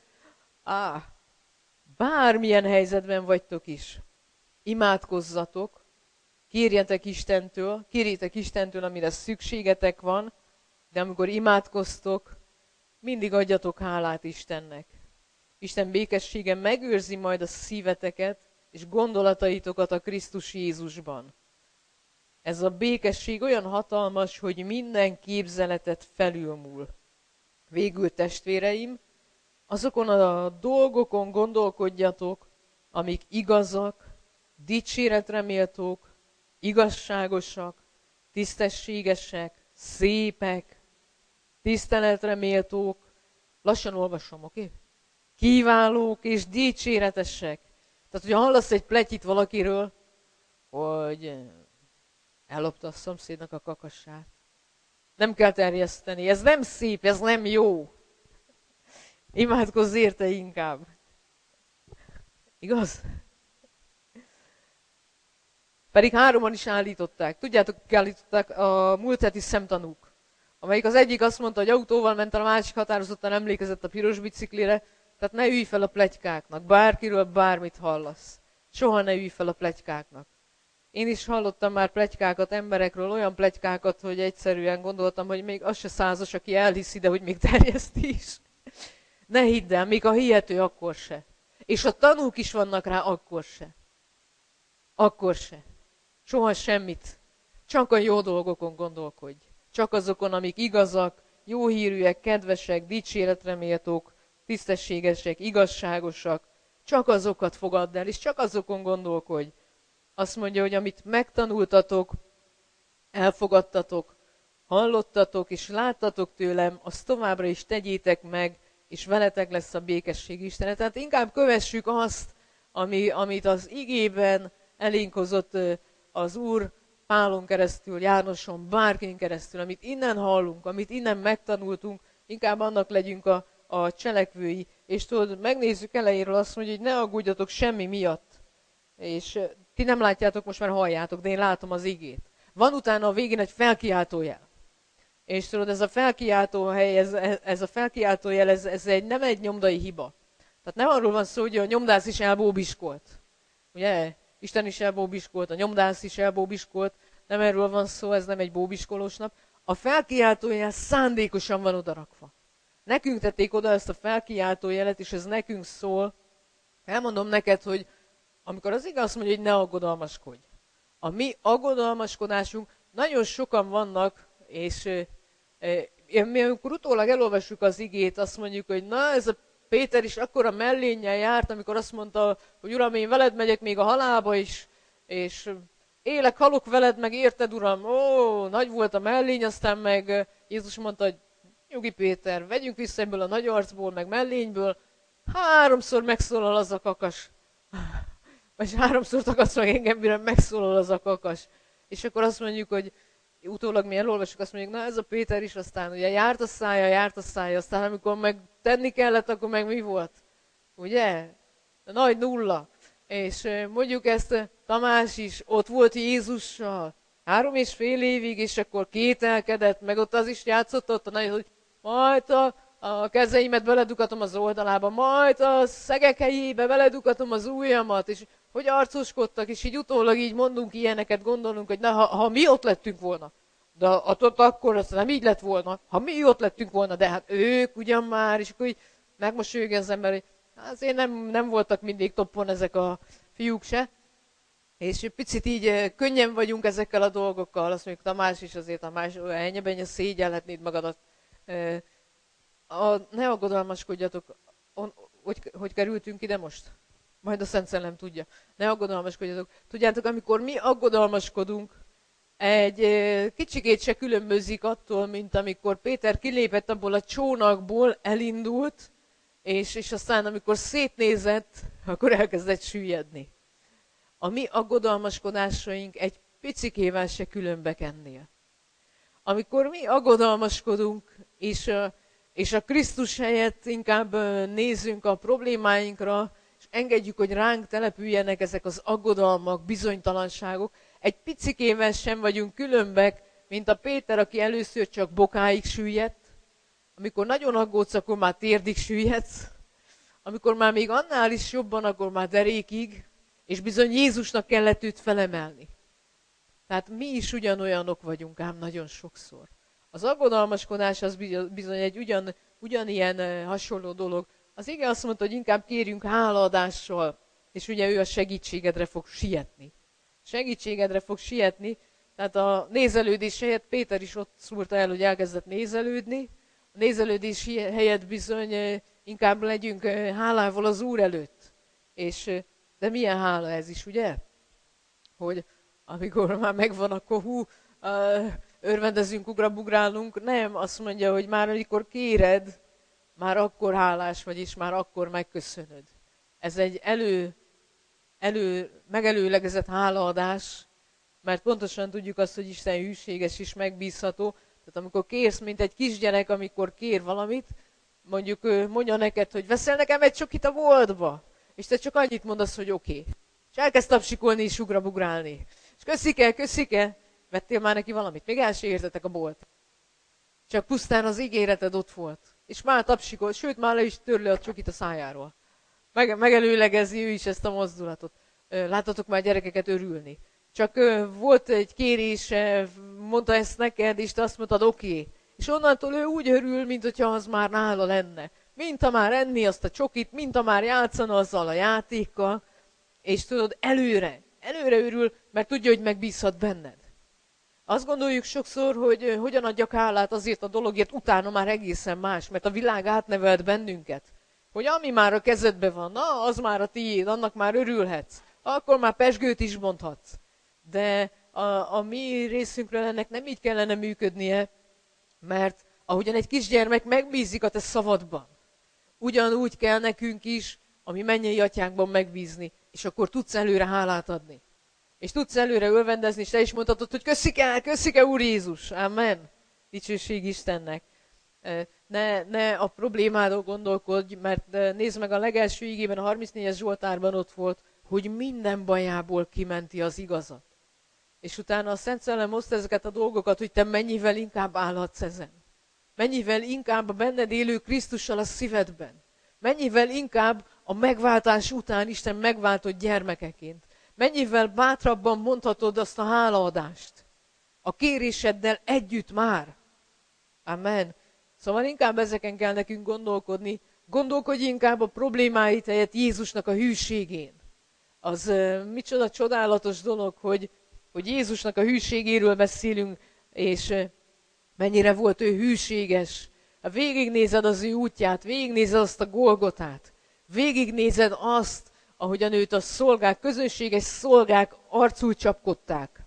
Bármilyen helyzetben vagytok is, imádkozzatok, kérjetek Istentől, amire szükségetek van, de amikor imádkoztok, mindig adjatok hálát Istennek. Isten békessége megőrzi majd a szíveteket és gondolataitokat a Krisztus Jézusban. Ez a békesség olyan hatalmas, hogy minden képzeletet felülmúl. Végül, testvéreim, azokon a dolgokon gondolkodjatok, amik igazak, dicséretre méltók, igazságosak, tisztességesek, szépek, tiszteletre méltók, lassan olvasom, oké? Kiválók és dicséretesek. Tehát, hogyha hallasz egy pletyit valakiről, hogy ellopta a szomszédnak a kakassát, nem kell terjeszteni, ez nem szép, ez nem jó. Imádkozz érte inkább. Igaz? Pedig 3-an is állították. Tudjátok, kik állították? A múlt heti szemtanúk. Amelyik az egyik azt mondta, hogy autóval ment, a másik határozottan emlékezett a piros biciklire. Tehát ne ülj fel a pletykáknak. Bárkiről bármit hallasz. Soha ne ülj fel a pletykáknak. Én is hallottam már pletykákat emberekről, olyan pletykákat, hogy egyszerűen gondoltam, hogy még az se százas, aki elhiszi, de hogy még terjeszti is. Ne hidd el, még a hihető akkor se. És a tanúk is vannak rá, akkor se. Akkor se. Soha semmit. Csak a jó dolgokon gondolkodj. Csak azokon, amik igazak, jó hírűek, kedvesek, dicséretre méltók, tisztességesek, igazságosak. Csak azokat fogadd el, és csak azokon gondolkodj. Azt mondja, hogy amit megtanultatok, elfogadtatok, hallottatok és láttatok tőlem, azt továbbra is tegyétek meg, és veletek lesz a békesség Istene. Tehát inkább kövessük azt, amit az igében elénk hozott az Úr Pálon keresztül, Jánoson, bárkin keresztül, amit innen hallunk, amit innen megtanultunk, inkább annak legyünk a cselekvői. És tudod, megnézzük elejéről azt mondja, hogy ne aggódjatok semmi miatt. És ti nem látjátok, most már halljátok, de én látom az igét. Van utána a végén egy felkiáltójel. És tudod, ez a felkiáltóhely, ez a felkiáltójel, ez nem egy nyomdai hiba. Tehát nem arról van szó, hogy a nyomdász is elbóbiskolt. Ugye? Isten is elbóbiskolt, a nyomdász is elbóbiskolt. Nem erről van szó, ez nem egy bóbiskolós nap. A felkiáltójel szándékosan van odarakva. Nekünk tették oda ezt a felkiáltójelet, és ez nekünk szól. Elmondom neked, hogy amikor az igaz mondja, hogy ne aggodalmaskodj. A mi aggodalmaskodásunk, nagyon sokan vannak, és mi amikor utólag elolvassuk az igét, azt mondjuk, hogy na ez a Péter is akkora mellénnyel járt, amikor azt mondta, hogy Uram, én veled megyek még a halálba is, és élek, halok veled, meg érted, Uram, ó, nagy volt a mellény, aztán meg Jézus mondta, hogy nyugi Péter, vegyünk vissza ebből a nagy arcból, meg mellényből, 3-szor megszólal az a kakas. Vagy háromszor takadsz meg engem, mire megszólal az a kakas. És akkor azt mondjuk, hogy utólag mi elolvasjuk, azt mondjuk, na ez a Péter is, aztán ugye járt a szája, aztán amikor meg tenni kellett, akkor meg mi volt? Ugye? Nagy nulla. És mondjuk ezt Tamás is ott volt Jézussal 3,5 évig, és akkor kételkedett, meg ott az is játszott ott, hogy majd a kezeimet beledugatom az oldalába, majd a szegek helyébe beledugatom az ujjamat, és hogy arcoskodtak, és így utólag így mondunk ilyeneket, gondolunk, hogy na, ha mi ott lettünk volna, de akkor az nem így lett volna, ha mi ott lettünk volna, de hát ők ugyan már, és akkor így megmosolyog az ember, hogy azért nem voltak mindig toppon ezek a fiúk se, és picit így könnyen vagyunk ezekkel a dolgokkal, azt mondjuk Tamás is azért, Tamás, ennyiben szégyelhetnéd magadat. Ne aggodalmaskodjatok, hogy kerültünk ide most? Majd a Szent Szellem tudja. Ne aggodalmaskodjatok. Tudjátok, amikor mi aggodalmaskodunk, egy kicsikét se különbözik attól, mint amikor Péter kilépett abból a csónakból, elindult, és aztán amikor szétnézett, akkor elkezdett süllyedni. A mi aggodalmaskodásaink egy picikével se különbek ennél. Amikor mi aggodalmaskodunk, és a Krisztus helyett inkább nézzünk a problémáinkra, és engedjük, hogy ránk települjenek ezek az aggodalmak, bizonytalanságok, egy picikével sem vagyunk különbek, mint a Péter, aki először csak bokáig süllyedt, amikor nagyon aggódsz, akkor már térdig süllyedsz, amikor már még annál is jobban, akkor már derékig, és bizony Jézusnak kellett őt felemelni. Tehát mi is ugyanolyanok vagyunk ám nagyon sokszor. Az aggodalmaskodás az bizony egy ugyanilyen hasonló dolog. Az ige azt mondta, hogy inkább kérjünk hálaadással, és ugye ő a segítségedre fog sietni. Segítségedre fog sietni, tehát a nézelődés helyett Péter is ott szúrta el, hogy elkezdett nézelődni. A nézelődés helyett bizony inkább legyünk hálával az Úr előtt. De milyen hála ez is, ugye? Hogy amikor már megvan, akkor örvendezünk, ugrabugrálunk. Nem, azt mondja, hogy már amikor kéred, már akkor hálás vagy, és már akkor megköszönöd. Ez egy megelőlegezett hálaadás, mert pontosan tudjuk azt, hogy Isten hűséges és megbízható. Tehát amikor kérsz, mint egy kisgyerek, amikor kér valamit, mondjuk mondja neked, hogy veszel nekem egy csokit a boltba, és te csak annyit mondasz, hogy oké. És elkezd tapsikolni és ugrabugrálni. És köszike, vettél már neki valamit, még el se értetek a bolt. Csak pusztán az ígéreted ott volt. És már tapsikol, sőt már le is törli a csokit a szájáról. Megelőlegezi ő is ezt a mozdulatot. Láttatok már gyerekeket örülni. Csak volt egy kérése, mondta ezt neked, és te azt mondtad, oké. És onnantól ő úgy örül, mint hogyha az már nála lenne. Mint ha már enni azt a csokit, mint ha már játszana azzal a játékkal. És tudod, előre örül, mert tudja, hogy megbízhat benned. Azt gondoljuk sokszor, hogy hogyan adjak hálát azért a dologért, utána már egészen más, mert a világ átnevelt bennünket. Hogy ami már a kezedben van, na, az már a tiéd, annak már örülhetsz. Akkor már pezsgőt is mondhatsz. De a mi részünkről ennek nem így kellene működnie, mert ahogyan egy kisgyermek megbízik a te szavadban, ugyanúgy kell nekünk is a mi mennyei atyánkban megbízni, és akkor tudsz előre hálát adni. És tudsz előre örvendezni, és te is mondhatod, hogy köszike Úr Jézus, amen. Dicsőség Istennek. Ne a problémádon gondolkodj, mert nézd meg a legelső igében, a 34-es Zsoltárban ott volt, hogy minden bajából kimenti az igazat. És utána a Szent Szellem hozta ezeket a dolgokat, hogy te mennyivel inkább állhatsz ezen. Mennyivel inkább a benned élő Krisztussal a szívedben. Mennyivel inkább a megváltás után Isten megváltott gyermekeként. Mennyivel bátrabban mondhatod azt a hálaadást. A kéréseddel együtt már. Amen. Szóval inkább ezeken kell nekünk gondolkodni. Gondolkodj inkább a problémáit helyett Jézusnak a hűségén. Az micsoda csodálatos dolog, hogy Jézusnak a hűségéről beszélünk, és mennyire volt ő hűséges. Végignézed az ő útját, végignézed azt a Golgotát, végignézed azt, ahogyan őt a szolgák, közönséges szolgák arcul csapkodták.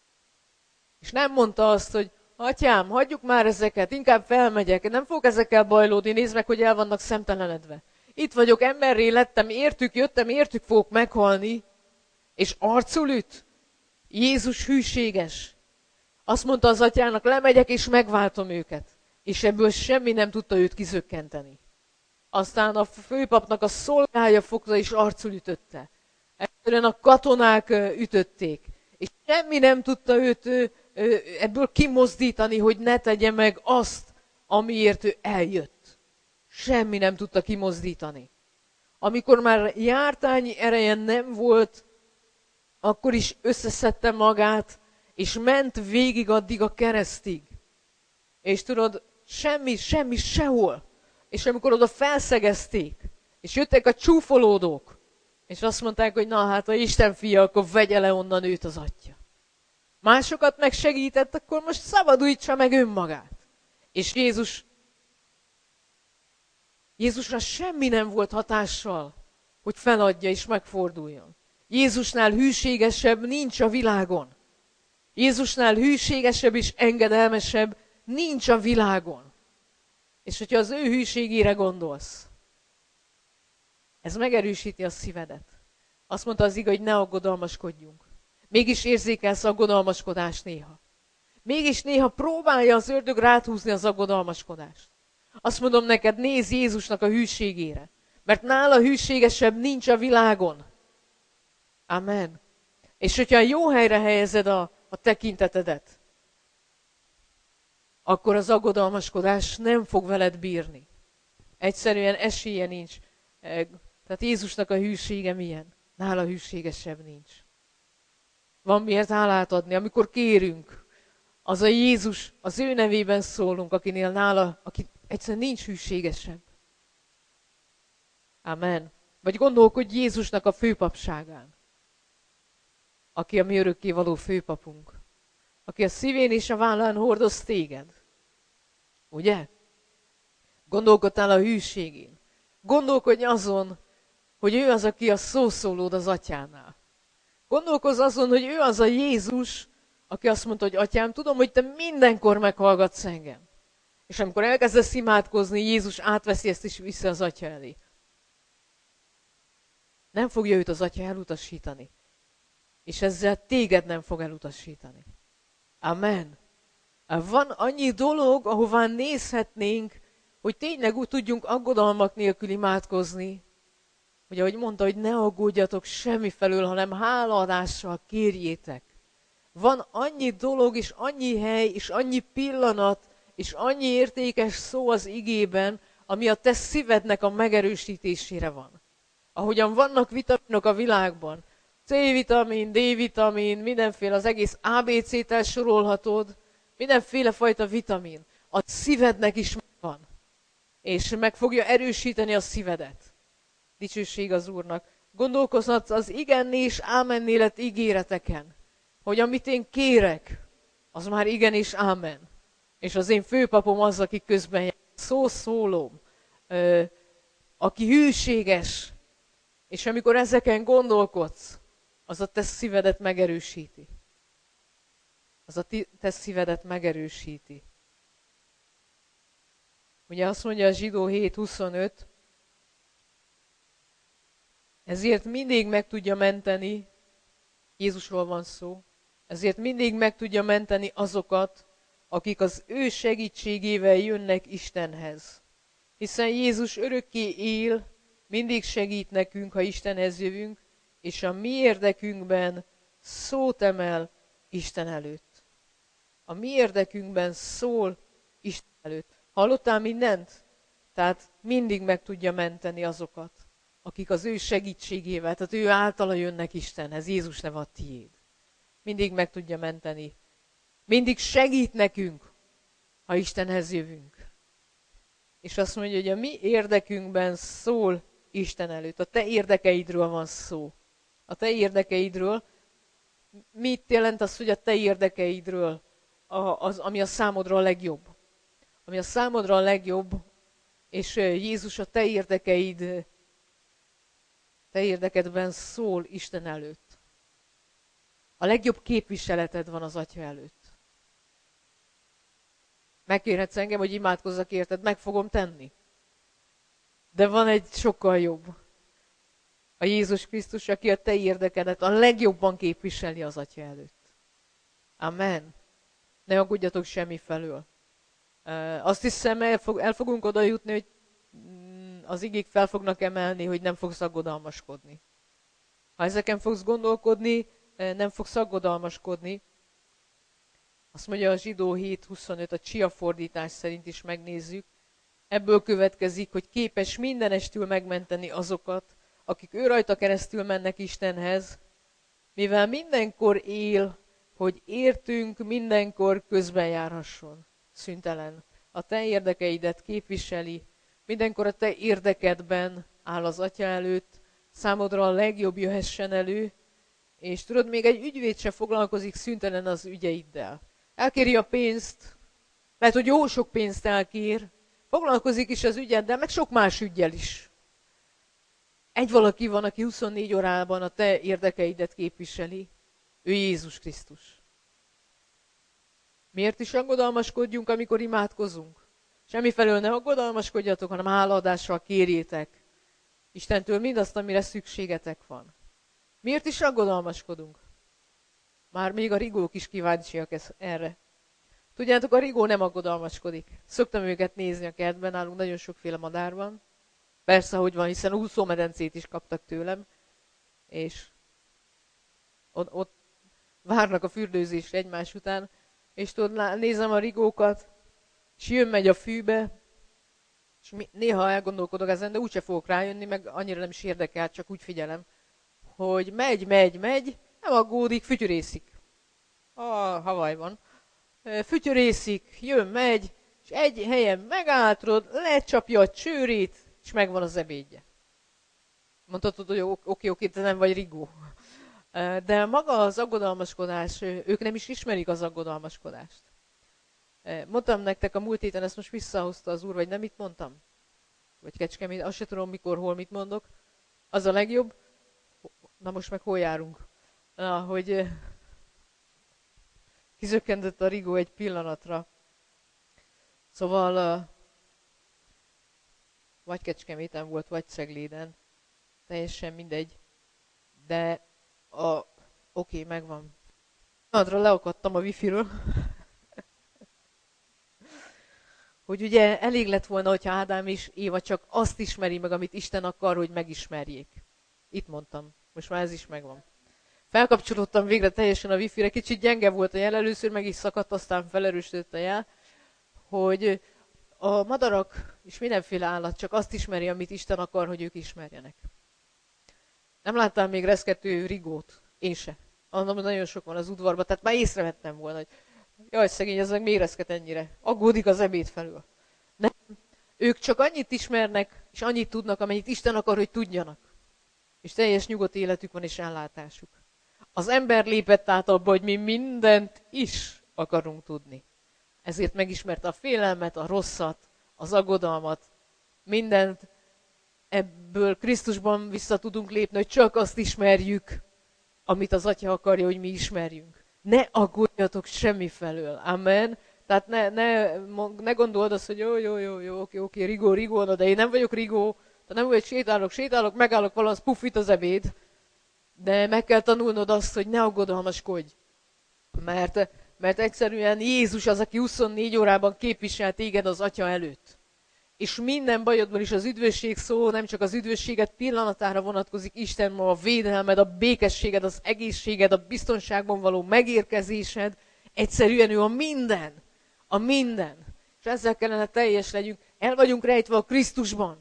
És nem mondta azt, hogy atyám, hagyjuk már ezeket, inkább felmegyek, nem fogok ezekkel bajlódni, nézd meg, hogy el vannak szemtelenedve. Itt vagyok, emberré lettem, értük jöttem, értük fogok meghalni, És arcul üt. Jézus hűséges. Azt mondta az atyának, lemegyek és megváltom őket. És ebből semmi nem tudta őt kizökkenteni. Aztán a főpapnak a szolgája fogta és arcul ütötte. Egyszerűen a katonák ütötték. És semmi nem tudta őt ebből kimozdítani, hogy ne tegye meg azt, amiért ő eljött. Semmi nem tudta kimozdítani. Amikor már jártányi ereje nem volt, akkor is összeszedte magát, és ment végig addig a keresztig. És tudod, semmi sehol. És amikor oda felszegezték, és jöttek a csúfolódók, és azt mondták, hogy na hát, ha Isten fia, akkor vegye le onnan őt az atya. Másokat megsegített, akkor most szabadulítsa meg önmagát. És Jézusra semmi nem volt hatással, hogy feladja és megforduljon. Jézusnál hűségesebb nincs a világon. Jézusnál hűségesebb és engedelmesebb nincs a világon. És hogyha az ő hűségére gondolsz, ez megerősíti a szívedet. Azt mondta az ige, hogy ne aggodalmaskodjunk. Mégis érzékelsz aggodalmaskodást néha. Mégis néha próbálja az ördög ráthúzni az aggodalmaskodást. Azt mondom neked, nézz Jézusnak a hűségére. Mert nála hűségesebb nincs a világon. Amen. És hogyha jó helyre helyezed a tekintetedet, akkor az aggodalmaskodás nem fog veled bírni. Egyszerűen esélye nincs. Tehát Jézusnak a hűsége milyen? Nála hűségesebb nincs. Van miért hálát adni, amikor kérünk. Az a Jézus, az ő nevében szólunk, akinél nála, aki egyszerűen nincs hűségesebb. Amen. Vagy gondolkodj Jézusnak a főpapságán, aki a mi örökkévaló főpapunk, aki a szívén és a vállán hordoz téged. Ugye? Gondolkodtál a hűségén. Gondolkodj azon, hogy ő az, aki a szószólód az atyánál. Gondolkozz azon, hogy ő az a Jézus, aki azt mondta, hogy atyám, tudom, hogy te mindenkor meghallgatsz engem. És amikor elkezdesz imádkozni, Jézus átveszi ezt is vissza az atya elé. Nem fogja őt az atya elutasítani. És ezzel téged nem fog elutasítani. Amen. Van annyi dolog, ahová nézhetnénk, hogy tényleg úgy tudjunk aggodalmak nélkül imádkozni, hogy ahogy mondta, hogy ne aggódjatok semmi felől, hanem hálaadással kérjétek. Van annyi dolog, és annyi hely, és annyi pillanat, és annyi értékes szó az igében, ami a te szívednek a megerősítésére van. Ahogyan vannak vitaminok a világban, C-vitamin, D-vitamin, mindenféle, az egész ABC-t elsorolhatod, mindenféle fajta vitamin. A szívednek is van. És meg fogja erősíteni a szívedet. Dicsőség az Úrnak. Gondolkozhatsz az igenné és ámenné lett ígéreteken, hogy amit én kérek, az már igen és ámen. És az én főpapom az, aki közben jár, szószólóm, aki hűséges, és amikor ezeken gondolkodsz, az a te szívedet megerősíti. Az a te szívedet megerősíti. Ugye azt mondja a Zsidó 7:25, ezért mindig meg tudja menteni, Jézusról van szó, ezért mindig meg tudja menteni azokat, akik az ő segítségével jönnek Istenhez. Hiszen Jézus örökké él, mindig segít nekünk, ha Istenhez jövünk, és a mi érdekünkben szót emel Isten előtt. A mi érdekünkben szól Isten előtt. Hallottál mindent? Tehát mindig meg tudja menteni azokat, akik az ő segítségével, tehát ő általa jönnek Istenhez. Jézus neve a tiéd. Mindig meg tudja menteni. Mindig segít nekünk, ha Istenhez jövünk. És azt mondja, hogy a mi érdekünkben szól Isten előtt. A te érdekeidről van szó. A te érdekeidről. Mit jelent az, hogy a te érdekeidről, ami a számodra a legjobb? Ami a számodra a legjobb, és Jézus a te érdekedben szól Isten előtt. A legjobb képviseleted van az Atya előtt. Megkérhetsz engem, hogy imádkozzak érted, meg fogom tenni. De van egy sokkal jobb. A Jézus Krisztus, aki a te érdekedet a legjobban képviseli az Atya előtt. Amen. Ne aggódjatok semmi felől. Azt hiszem, el fogunk oda jutni, hogy az igék fel fognak emelni, hogy nem fogsz aggodalmaskodni. Ha ezeken fogsz gondolkodni, nem fogsz aggodalmaskodni. Azt mondja a Zsidó 7:25, a Csia fordítás szerint is megnézzük. Ebből következik, hogy képes mindenestül megmenteni azokat, akik ő rajta keresztül mennek Istenhez, mivel mindenkor él, hogy értünk mindenkor közben járhasson. Szüntelen. A te érdekeidet képviseli, mindenkor a te érdekedben áll az Atya előtt, számodra a legjobb jöhessen elő, és tudod, még egy ügyvéd se foglalkozik szüntelen az ügyeiddel. Elkéri a pénzt, lehet, hogy jó sok pénzt elkér, foglalkozik is az ügyeddel, meg sok más üggyel is. Egy valaki van, aki 24 órában a te érdekeidet képviseli, ő Jézus Krisztus. Miért is aggodalmaskodjunk, amikor imádkozunk? Semmifelől ne aggodalmaskodjatok, hanem hálaadással kérjétek Istentől mindazt, amire szükségetek van. Miért is aggodalmaskodunk? Már még a rigók is kíváncsiak erre. Tudjátok, a rigó nem aggodalmaskodik. Szoktam őket nézni a kertben, nálunk nagyon sokféle madár van. Persze, hogy van, hiszen úszómedencét is kaptak tőlem, és ott várnak a fürdőzésre egymás után, és tudod, nézem a rigókat, és jön-megy a fűbe, és néha elgondolkodok ezen, de úgyse fogok rájönni, meg annyira nem is érdekel, csak úgy figyelem, hogy megy, nem aggódik, fütyörészik. A Havajban. Fütyörészik, megy, és egy helyen megállt, lecsapja a csőrét, és megvan az ebédje. Mondhatod, hogy oké, te nem vagy rigó. De maga az aggodalmaskodás, ők nem is ismerik az aggodalmaskodást. Mondtam nektek a múlt héten, ezt most visszahozta az úr, vagy nem, mit mondtam? Vagy Kecskemét, azt se tudom mikor, hol mit mondok. Az a legjobb. Na most meg hol járunk? Hogy kizökkentett a rigó egy pillanatra. Szóval vagy Kecskeméten volt, vagy Cegléden. Teljesen mindegy. De oké, megvan. Pillanatra leakadtam a wifi-ről. Hogy ugye elég lett volna, hogyha Ádám és Éva csak azt ismeri meg, amit Isten akar, hogy megismerjék. Itt mondtam. Most már ez is megvan. Felkapcsolódtam végre teljesen a wifi-re, kicsit gyenge volt a jel, először meg is szakadt, aztán felerősödött a jel, hogy a madarak és mindenféle állat csak azt ismeri, amit Isten akar, hogy ők ismerjenek. Nem láttam még reszkető rigót, én se. Mondom, nagyon sok van az udvarban, tehát már észrevettem volna, hogy jaj, szegény, ez meg miért reszket ennyire? Aggódik az ebéd felől. Nem, ők csak annyit ismernek, és annyit tudnak, amennyit Isten akar, hogy tudjanak. És teljes nyugodt életük van és ellátásuk. Az ember lépett át abba, hogy mi mindent is akarunk tudni. Ezért megismerte a félelmet, a rosszat, az aggodalmat, mindent. Ebből Krisztusban vissza tudunk lépni, hogy csak azt ismerjük, amit az Atya akarja, hogy mi ismerjünk. Ne aggódjatok semmi felől. Amen. Tehát ne gondold azt, hogy jó, oké, rigó, de én nem vagyok rigó, tehát nem vagy, sétálok, megállok valahol, puffít az ebéd. De meg kell tanulnod azt, hogy ne aggodalmaskodj. Mert egyszerűen Jézus az, aki 24 órában képvisel téged az Atya előtt. És minden bajodban is az üdvösség szó, nem csak az üdvösséget pillanatára vonatkozik, Isten ma a védelmed, a békességed, az egészséged, a biztonságban való megérkezésed. Egyszerűen ő a minden. És ezzel kellene teljes legyünk. El vagyunk rejtve a Krisztusban.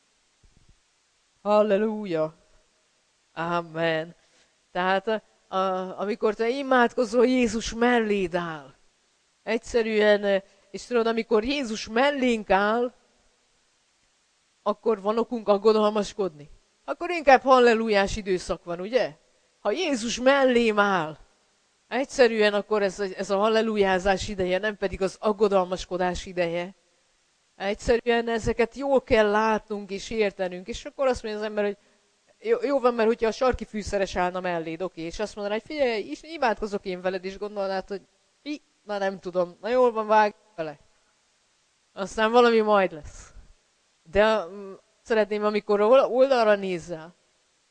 Halleluja! Amen. Tehát amikor te imádkozol, Jézus melléd áll. Egyszerűen, és tudod, amikor Jézus mellénk áll, akkor van okunk aggodalmaskodni. Akkor inkább hallelujás időszak van, ugye? Ha Jézus mellém áll, egyszerűen akkor ez a hallelujázás ideje, nem pedig az aggodalmaskodás ideje. Egyszerűen ezeket jól kell látnunk és értenünk, és akkor azt mondja az ember, hogy jó van, mert hogyha a sarki fűszeres állna melléd, oké, és azt mondaná, hogy figyelj, imádkozok én veled, és gondolnád, hogy na nem tudom, na jól van, vágj vele. Aztán valami majd lesz. De szeretném, amikor oldalra nézzel,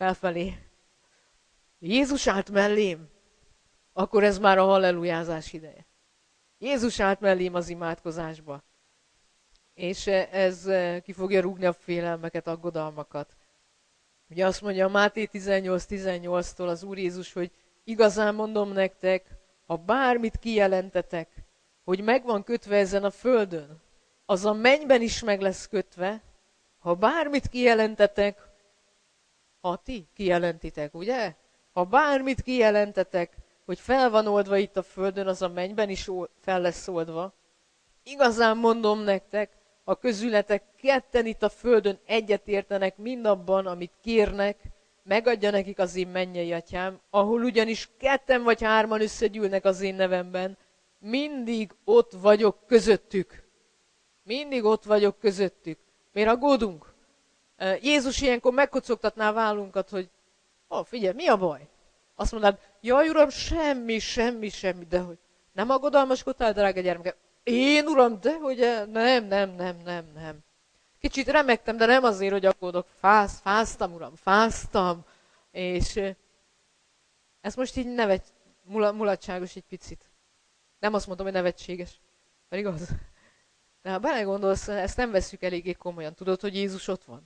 felfelé. Jézus állt mellém, akkor ez már a hallelujázás ideje. Jézus állt mellém az imádkozásba. És ez ki fogja rúgni a félelmeket, aggodalmakat. Ugye azt mondja a Máté 18:18-tól az Úr Jézus, hogy igazán mondom nektek, ha bármit kijelentetek, hogy meg van kötve ezen a földön, az a mennyben is meg lesz kötve, ha bármit kijelentetek, ha ti kijelentitek, ugye? Ha bármit kijelentetek, hogy fel van oldva itt a földön, az a mennyben is fel lesz oldva. Igazán mondom nektek, ha közületek ketten itt a földön egyetértenek mindabban, amit kérnek, megadja nekik az én mennyei atyám, ahol ugyanis ketten vagy hárman összegyűlnek az én nevemben, mindig ott vagyok közöttük. Mindig ott vagyok közöttük. Miért aggódunk? Jézus ilyenkor megkocogtatná a vállunkat, hogy figyelj, mi a baj? Azt mondod, jaj uram, semmi, de hogy nem aggodalmaskodtál, drága gyermekem? Én uram, de hogy nem. Kicsit remegtem, de nem azért, hogy aggódok. Fáztam, uram, fáztam. És ez most így mulatságos egy picit. Nem azt mondom, hogy nevetséges. Pedig az. De ha belegondolsz, ezt nem vesszük eléggé komolyan. Tudod, hogy Jézus ott van?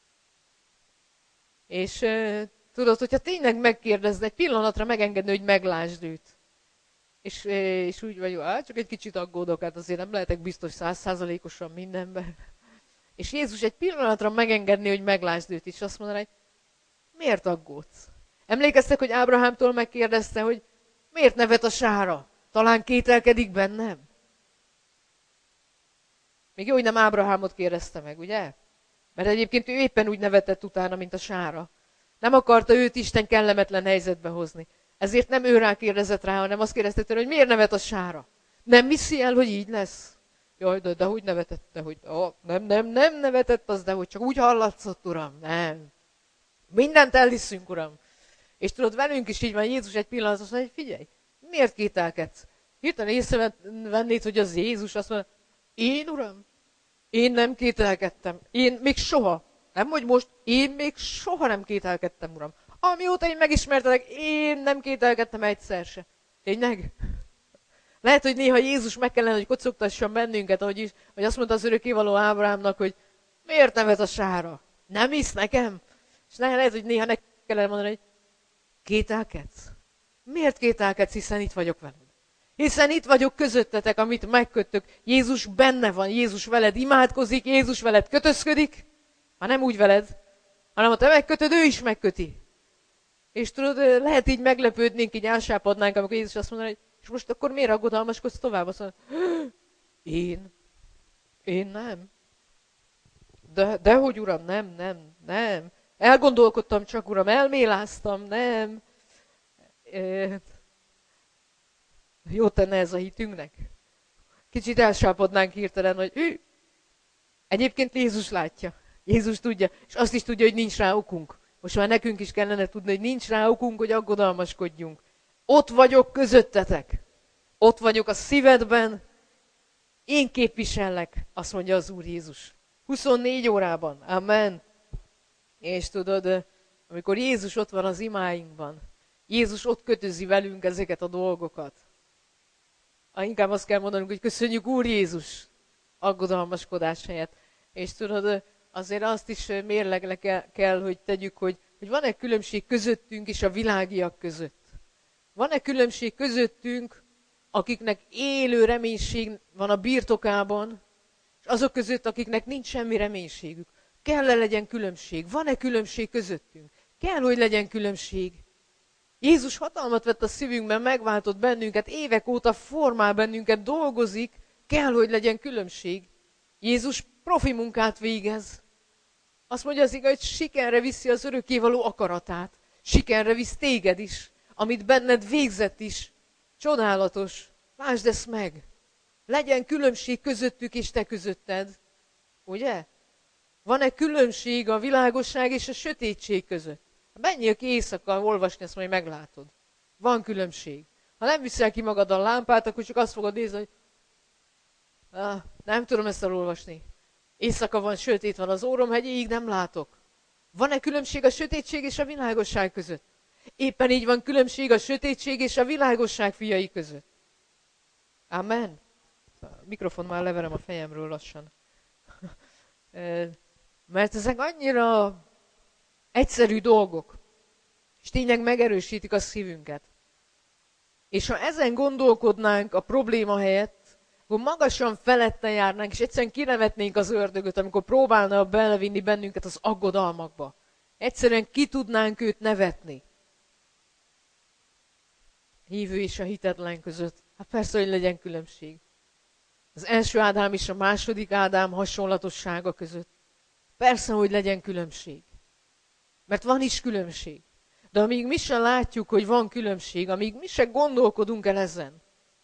És tudod, hogyha tényleg megkérdezne, egy pillanatra megengedni, hogy meglásd őt. És úgy vagy, csak egy kicsit aggódok, hát azért nem lehetek biztos 100%-osan mindenben. És Jézus egy pillanatra megengedni, hogy meglásd őt, és azt mondaná, hogy miért aggódsz? Emlékeztek, hogy Ábrahámtól megkérdezte, hogy miért nevet a sára? Talán kételkedik bennem? Még jó, hogy nem Ábrahámot kérdezte meg, ugye? Mert egyébként ő éppen úgy nevetett utána, mint a sára. Nem akarta őt Isten kellemetlen helyzetbe hozni. Ezért nem ő rákérdezett rá, hanem azt kérdezte tőle, hogy miért nevet a sára? Nem hiszi el, hogy így lesz? Jaj, de hogy nevetett? De hogy, nem nevetett az, de hogy csak úgy hallatszott, uram. Nem. Mindent elhiszünk, uram. És tudod, velünk is így van, Jézus egy pillanat azt mondja, hogy figyelj, miért kételkedsz? Hirtelen észrevennéd, hogy az Jézus azt mondja, én, uram, én nem kételkedtem. Én még soha. Nem, hogy most, én még soha nem kételkedtem, uram. Amióta én megismertelek, én nem kételkedtem egyszer se. Tényleg? Lehet, hogy néha Jézus meg kellene, hogy kocogtasson bennünket, hogy azt mondta az örökkévaló Ábrahámnak, hogy miért nevet a sára? Nem hisz nekem? És lehet, hogy néha neki kellene mondani, hogy kételkedsz? Miért kételkedsz, hiszen itt vagyok veled? Hiszen itt vagyok közöttetek, amit megköttök. Jézus benne van, Jézus veled imádkozik, Jézus veled kötözködik. Már nem úgy veled, hanem ha te megkötöd, ő is megköti. És tudod, lehet így meglepődnénk, így elsápadnánk, amikor Jézus azt mondaná, hogy és most akkor miért aggodalmaskodsz tovább? Azt mondja, én nem. Dehogy uram, nem. Elgondolkodtam csak, uram, elméláztam, nem. Jó tenne ez a hitünknek. Kicsit elsápadnánk hirtelen, hogy egyébként Jézus látja. Jézus tudja, és azt is tudja, hogy nincs rá okunk. Most már nekünk is kellene tudni, hogy nincs rá okunk, hogy aggodalmaskodjunk. Ott vagyok közöttetek. Ott vagyok a szívedben. Én képvisellek, azt mondja az Úr Jézus. 24 órában. Amen. És tudod, amikor Jézus ott van az imáinkban, Jézus ott kötözi velünk ezeket a dolgokat. Inkább azt kell mondanunk, hogy köszönjük Úr Jézus aggodalmaskodás helyett. És tudod, azért azt is mérlegre kell, hogy tegyük, hogy van-e különbség közöttünk és a világiak között. Van-e különbség közöttünk, akiknek élő reménység van a birtokában, és azok között, akiknek nincs semmi reménységük. Kell-e legyen különbség? Van-e különbség közöttünk? Kell, hogy legyen különbség. Jézus hatalmat vett a szívünkben, megváltott bennünket, évek óta formál bennünket, dolgozik, kell, hogy legyen különbség. Jézus profi munkát végez. Azt mondja az igaz, hogy sikerre viszi az örökkévaló akaratát. Sikerre visz téged is, amit benned végzett is. Csodálatos. Lásd ezt meg. Legyen különbség közöttük és te közötted. Ugye? Van-e különbség a világosság és a sötétség között? Menjél ki éjszaka olvasni, ezt majd meglátod. Van különbség. Ha nem viszel ki magad a lámpát, akkor csak azt fogod nézni, hogy nem tudom ezt elolvasni. Éjszaka van, sötét van az óromhegyéig, nem látok. Van-e különbség a sötétség és a világosság között? Éppen így van különbség a sötétség és a világosság fiai között. Amen. A mikrofon már leverem a fejemről lassan. Mert ezek annyira egyszerű dolgok, és tényleg megerősítik a szívünket. És ha ezen gondolkodnánk a probléma helyett, akkor magasan felette járnánk, és egyszerűen kinevetnénk az ördögöt, amikor próbálna belevinni bennünket az aggodalmakba. Egyszerűen ki tudnánk őt nevetni. Hívő és a hitetlen között. Hát persze, hogy legyen különbség. Az első Ádám és a második Ádám hasonlatossága között. Persze, hogy legyen különbség. Mert van is különbség. De amíg mi sem látjuk, hogy van különbség, amíg mi sem gondolkodunk el ezen,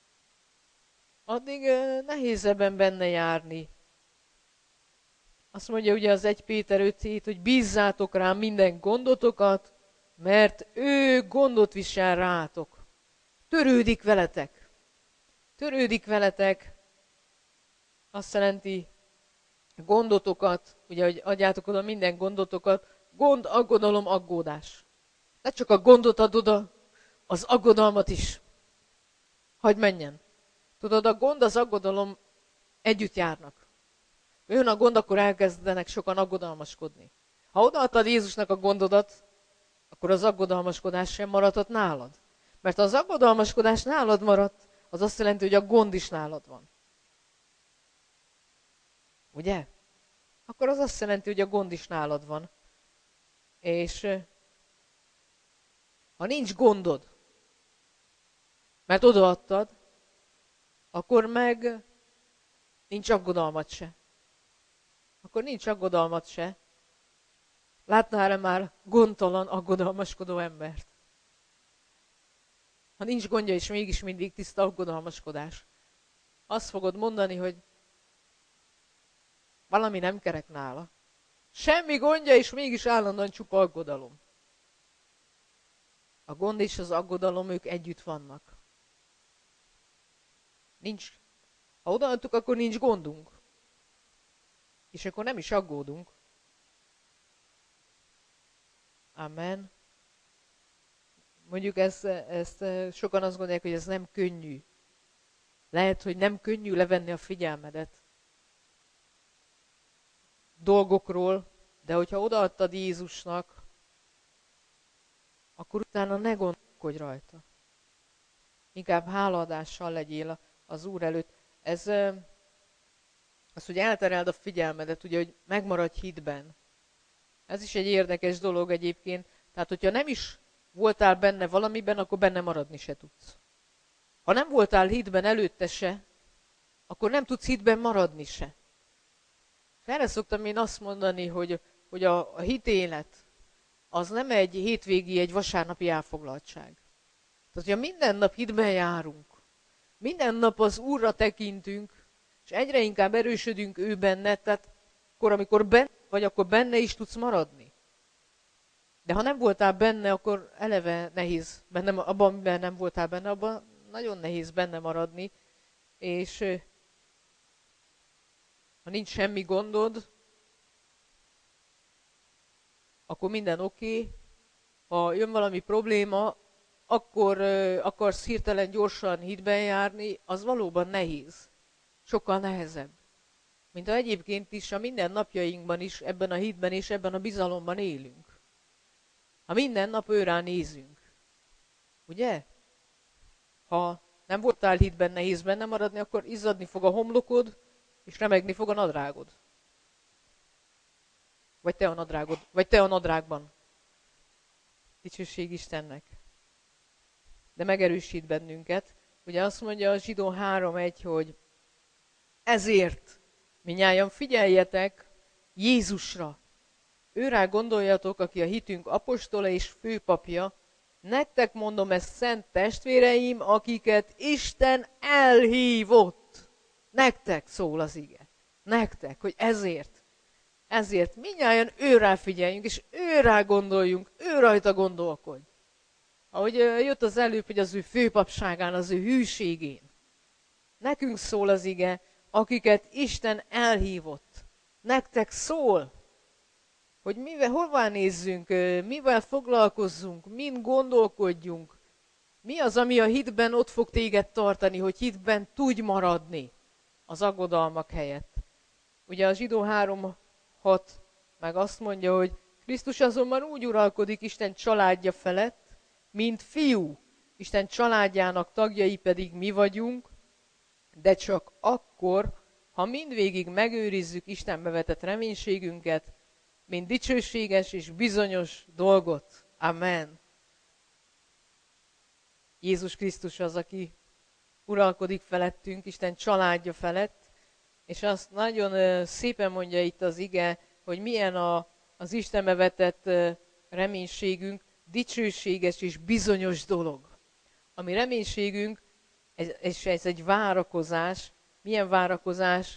addig nehéz ebben benne járni. Azt mondja ugye az 1 Péter 5:7, hogy bízzátok rám minden gondotokat, mert ő gondot visel rátok. Törődik veletek. Törődik veletek. Azt jelenti gondotokat, ugye, hogy adjátok oda minden gondotokat, gond, aggodalom, aggódás. Ne csak a gondot ad oda, az aggodalmat is. Hadd menjen. Tudod, a gond, az aggodalom együtt járnak. Jön a gond, akkor elkezdenek sokan aggodalmaskodni. Ha odaadtad Jézusnak a gondodat, akkor az aggodalmaskodás sem maradhat nálad. Mert ha az aggodalmaskodás nálad maradt, az azt jelenti, hogy a gond is nálad van. Ugye? Akkor az azt jelenti, hogy a gond is nálad van. És ha nincs gondod, mert odaadtad, akkor meg nincs aggodalmat se. Akkor nincs aggodalmat se. Látnál-e már gondtalan, aggodalmaskodó embert? Ha nincs gondja, és mégis mindig tiszta aggodalmaskodás, azt fogod mondani, hogy valami nem kerek nála. Semmi gondja, és mégis állandóan csupa aggodalom. A gond és az aggodalom, ők együtt vannak. Nincs. Ha odaadtuk, akkor nincs gondunk. És akkor nem is aggódunk. Amen. Mondjuk ezt sokan azt gondolják, hogy ez nem könnyű. Lehet, hogy nem könnyű levenni a figyelmedet dolgokról, de hogyha odaadtad Jézusnak, akkor utána ne gondolkodj rajta. Inkább hálaadással legyél az Úr előtt. Ez az, hogy eltereld a figyelmedet, ugye, hogy megmaradj hitben. Ez is egy érdekes dolog egyébként. Tehát, hogyha nem is voltál benne valamiben, akkor benne maradni se tudsz. Ha nem voltál hitben előtte se, akkor nem tudsz hitben maradni se. Erre szoktam én azt mondani, hogy a hitélet az nem egy hétvégi, egy vasárnapi elfoglaltság. Tehát, hogyha minden nap hitben járunk, minden nap az Úrra tekintünk, és egyre inkább erősödünk ő benne, tehát akkor, amikor benne vagy, akkor benne is tudsz maradni. De ha nem voltál benne, akkor eleve nehéz benne, abban, amiben nem voltál benne, abban nagyon nehéz benne maradni, és ha nincs semmi gondod, akkor minden oké. Ha jön valami probléma, akkor akarsz hirtelen gyorsan hitben járni, az valóban nehéz. Sokkal nehezebb. Mint ha egyébként is a minden napjainkban is ebben a hitben és ebben a bizalomban élünk. Ha minden nap őrá nézünk. Ugye? Ha nem voltál hitben, nehéz benne maradni, akkor izzadni fog a homlokod, és remegni fog a nadrágod. Vagy te a nadrágban. Dicsőség Istennek. De megerősít bennünket. Ugye azt mondja a Zsidó 3:1, hogy ezért minnyájan figyeljetek Jézusra. Őrá gondoljatok, aki a hitünk apostola és főpapja. Nektek mondom ezt, szent testvéreim, akiket Isten elhívott. Nektek szól az ige. Nektek, hogy ezért minnyáján őrá figyeljünk, és őrá gondoljunk, ő rajta gondolkodj. Ahogy jött az előbb, hogy az ő főpapságán, az ő hűségén. Nekünk szól az ige, akiket Isten elhívott. Nektek szól. hogy hová nézzünk, mivel foglalkozzunk, mind gondolkodjunk. Mi az, ami a hitben ott fog téged tartani, hogy hitben tudj maradni az aggodalmak helyett. Ugye a Zsidó 3:6 meg azt mondja, hogy Krisztus azonban úgy uralkodik Isten családja felett, mint fiú. Isten családjának tagjai pedig mi vagyunk, de csak akkor, ha mindvégig megőrizzük Istenbe vetett reménységünket, mint dicsőséges és bizonyos dolgot. Amen. Jézus Krisztus az, aki uralkodik felettünk, Isten családja felett, és azt nagyon szépen mondja itt az ige, hogy milyen az Istenbe vetett reménységünk, dicsőséges és bizonyos dolog. A mi reménységünk, és ez egy várakozás. Milyen várakozás?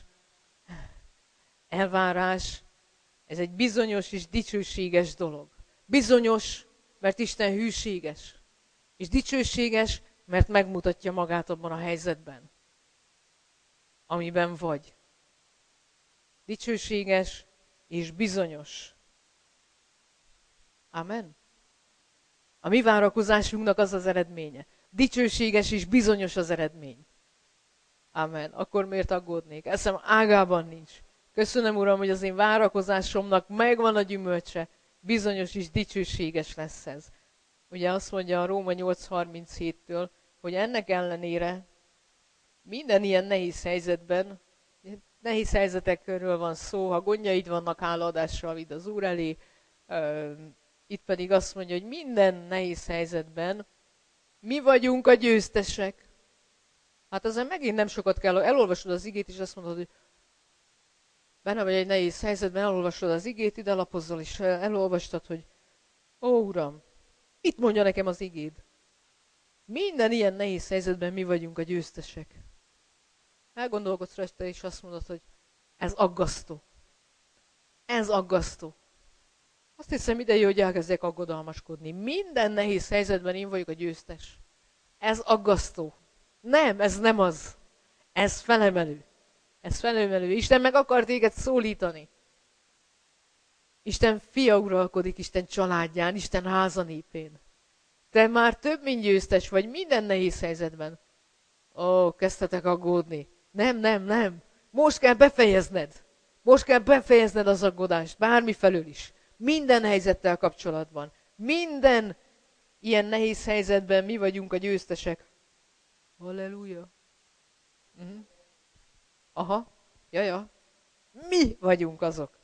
Elvárás. Ez egy bizonyos és dicsőséges dolog. Bizonyos, mert Isten hűséges. És dicsőséges, mert megmutatja magát abban a helyzetben, amiben vagy. Dicsőséges és bizonyos. Amen. A mi várakozásunknak az az eredménye. Dicsőséges és bizonyos az eredmény. Amen. Akkor miért aggódnék? Eszem ágában nincs. Köszönöm, Uram, hogy az én várakozásomnak megvan a gyümölcse. Bizonyos és dicsőséges lesz ez. Ugye azt mondja a Róma 8:37-től, hogy ennek ellenére minden ilyen nehéz helyzetben, nehéz helyzetekről van szó, ha gondjaid vannak, hálaadással vidd az Úr elé. Itt pedig azt mondja, hogy minden nehéz helyzetben mi vagyunk a győztesek. Hát ezen megint nem sokat kell, elolvasod az igét, és azt mondod, hogy benne vagy egy nehéz helyzetben, elolvasod az igét, ide lapozzal, és elolvastad, hogy ó, Uram, itt mondja nekem az igéd. Minden ilyen nehéz helyzetben mi vagyunk a győztesek. Elgondolkodsz rajta, és azt mondod, hogy ez aggasztó. Ez aggasztó. Azt hiszem ideje, hogy elkezdjek aggodalmaskodni. Minden nehéz helyzetben én vagyok a győztes. Ez aggasztó. Nem, ez nem az. Ez felemelő. Ez felemelő. Isten meg akar téged szólítani. Isten fia uralkodik Isten családján, Isten házanépén. Te már több mint győztes vagy minden nehéz helyzetben. Ó, kezdtetek aggódni. Nem. Most kell befejezned. Most kell befejezned az aggódást, bármi felől is. Minden helyzettel kapcsolatban. Minden ilyen nehéz helyzetben mi vagyunk a győztesek. Halleluja. Aha. Ja. Mi vagyunk azok.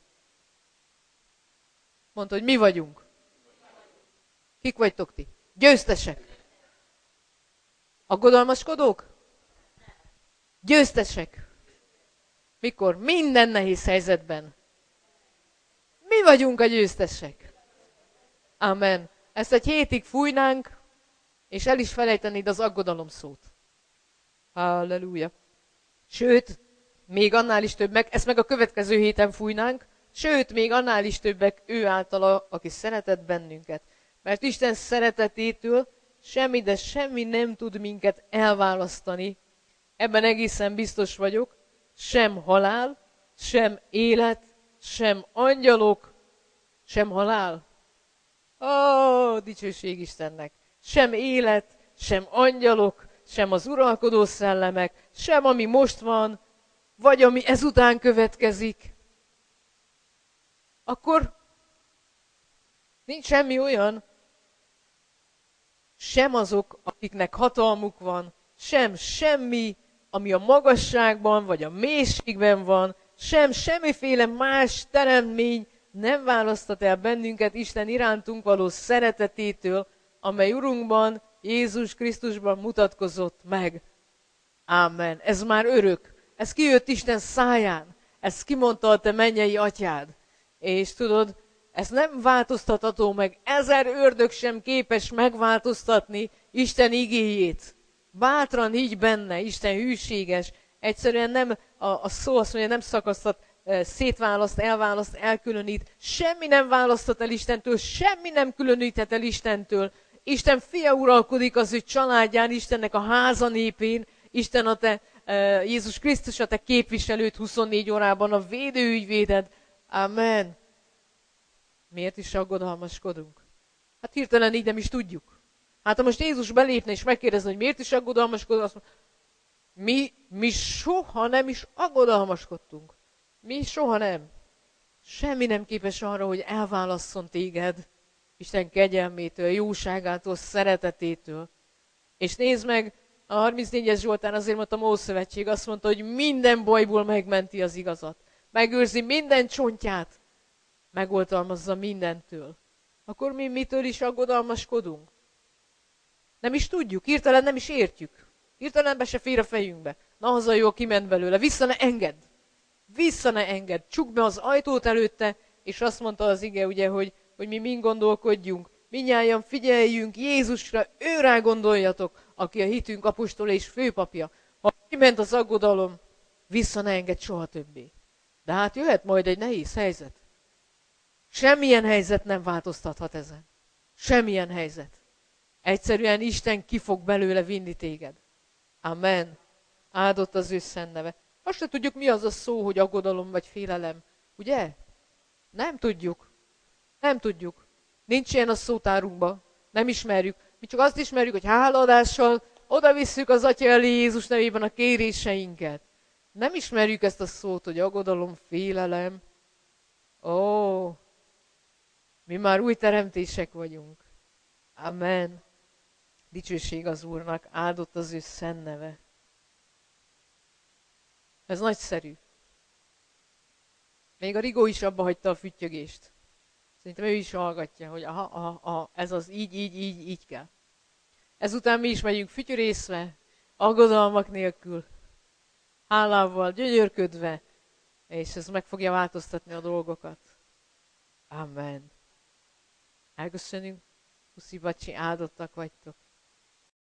Mondta, hogy mi vagyunk. Kik vagytok ti? Győztesek. Aggodalmaskodók? Győztesek. Mikor? Minden nehéz helyzetben. Mi vagyunk a győztesek. Amen. Ezt egy hétig fújnánk, és el is felejtenéd az aggodalom szót. Halleluja. Sőt, még annál is többek, ezt meg a következő héten fújnánk, sőt, még annál is többek ő általa, aki szeretett bennünket. Mert Isten szeretetétől semmi, de semmi nem tud minket elválasztani. Ebben egészen biztos vagyok, sem halál, sem élet, sem angyalok, sem halál. Ó, dicsőség Istennek! Sem élet, sem angyalok, sem az uralkodó szellemek, sem ami most van, vagy ami ezután következik. Akkor nincs semmi olyan, sem azok, akiknek hatalmuk van, sem semmi, ami a magasságban vagy a mélységben van, sem semmiféle más teremtmény nem választat el bennünket Isten irántunk való szeretetétől, amely Urunkban, Jézus Krisztusban mutatkozott meg. Ámen. Ez már örök. Ez kijött Isten száján. Ezt kimondta a te mennyei atyád. És tudod, ez nem változtatható meg. 1000 ördög sem képes megváltoztatni Isten igéjét. Bátran higgy benne, Isten hűséges. Egyszerűen nem, a szó azt mondja, nem szakasztat, szétválaszt, elválaszt, elkülönít. Semmi nem választhat el Istentől, semmi nem különíthet el Istentől. Isten fia uralkodik az ő családján, Istennek a háza népén, Isten a te, Jézus Krisztus a te képviselőd 24 órában, a védőügyvéded. Amen. Miért is aggodalmaskodunk? Hát hirtelen így nem is tudjuk. Hát ha most Jézus belépne és megkérdezne, hogy miért is aggodalmaskodunk, azt mondja, mi soha nem is aggodalmaskodtunk. Mi soha nem. Semmi nem képes arra, hogy elválasszon téged Isten kegyelmétől, jóságától, szeretetétől. És nézd meg, a 34-es Zsoltán azért mondta a Ószövetség, azt mondta, hogy minden bajból megmenti az igazat. Megőrzi minden csontját, megoltalmazza mindentől. Akkor mi mitől is aggodalmaskodunk? Nem is tudjuk, hirtelen nem is értjük. Hirtelen be se fér a fejünkbe. Na, az a jó, kiment belőle. Vissza ne engedd! Vissza ne engedd! Csukd be az ajtót előtte, és azt mondta az ige, ugye, hogy mi mind gondolkodjunk. Mindnyájan figyeljünk Jézusra, őrá gondoljatok, aki a hitünk apostola és főpapja. Ha kiment az aggodalom, vissza ne engedd soha többé. De hát jöhet majd egy nehéz helyzet. Semmilyen helyzet nem változtathat ezen. Semmilyen helyzet. Egyszerűen Isten ki fog belőle vinni téged. Amen. Áldott az ő szent neve. Azt se tudjuk, mi az a szó, hogy aggodalom vagy félelem. Ugye? Nem tudjuk. Nem tudjuk. Nincs ilyen a szótárunkban. Nem ismerjük. Mi csak azt ismerjük, hogy hálaadással oda visszük az Atya elé Jézus nevében a kéréseinket. Nem ismerjük ezt a szót, hogy aggodalom, félelem. Ó, mi már új teremtések vagyunk. Amen. Dicsőség az Úrnak, áldott az ő szent neve. Ez nagyszerű. Még a Rigó is abba hagyta a füttyögést. Szerintem ő is hallgatja, hogy ez az így kell. Ezután mi is megyünk fütyörészve, aggodalmak nélkül, hálával, gyönyörködve, és ez meg fogja változtatni a dolgokat. Amen. Elköszönünk, puszi bacsi, áldottak vagytok.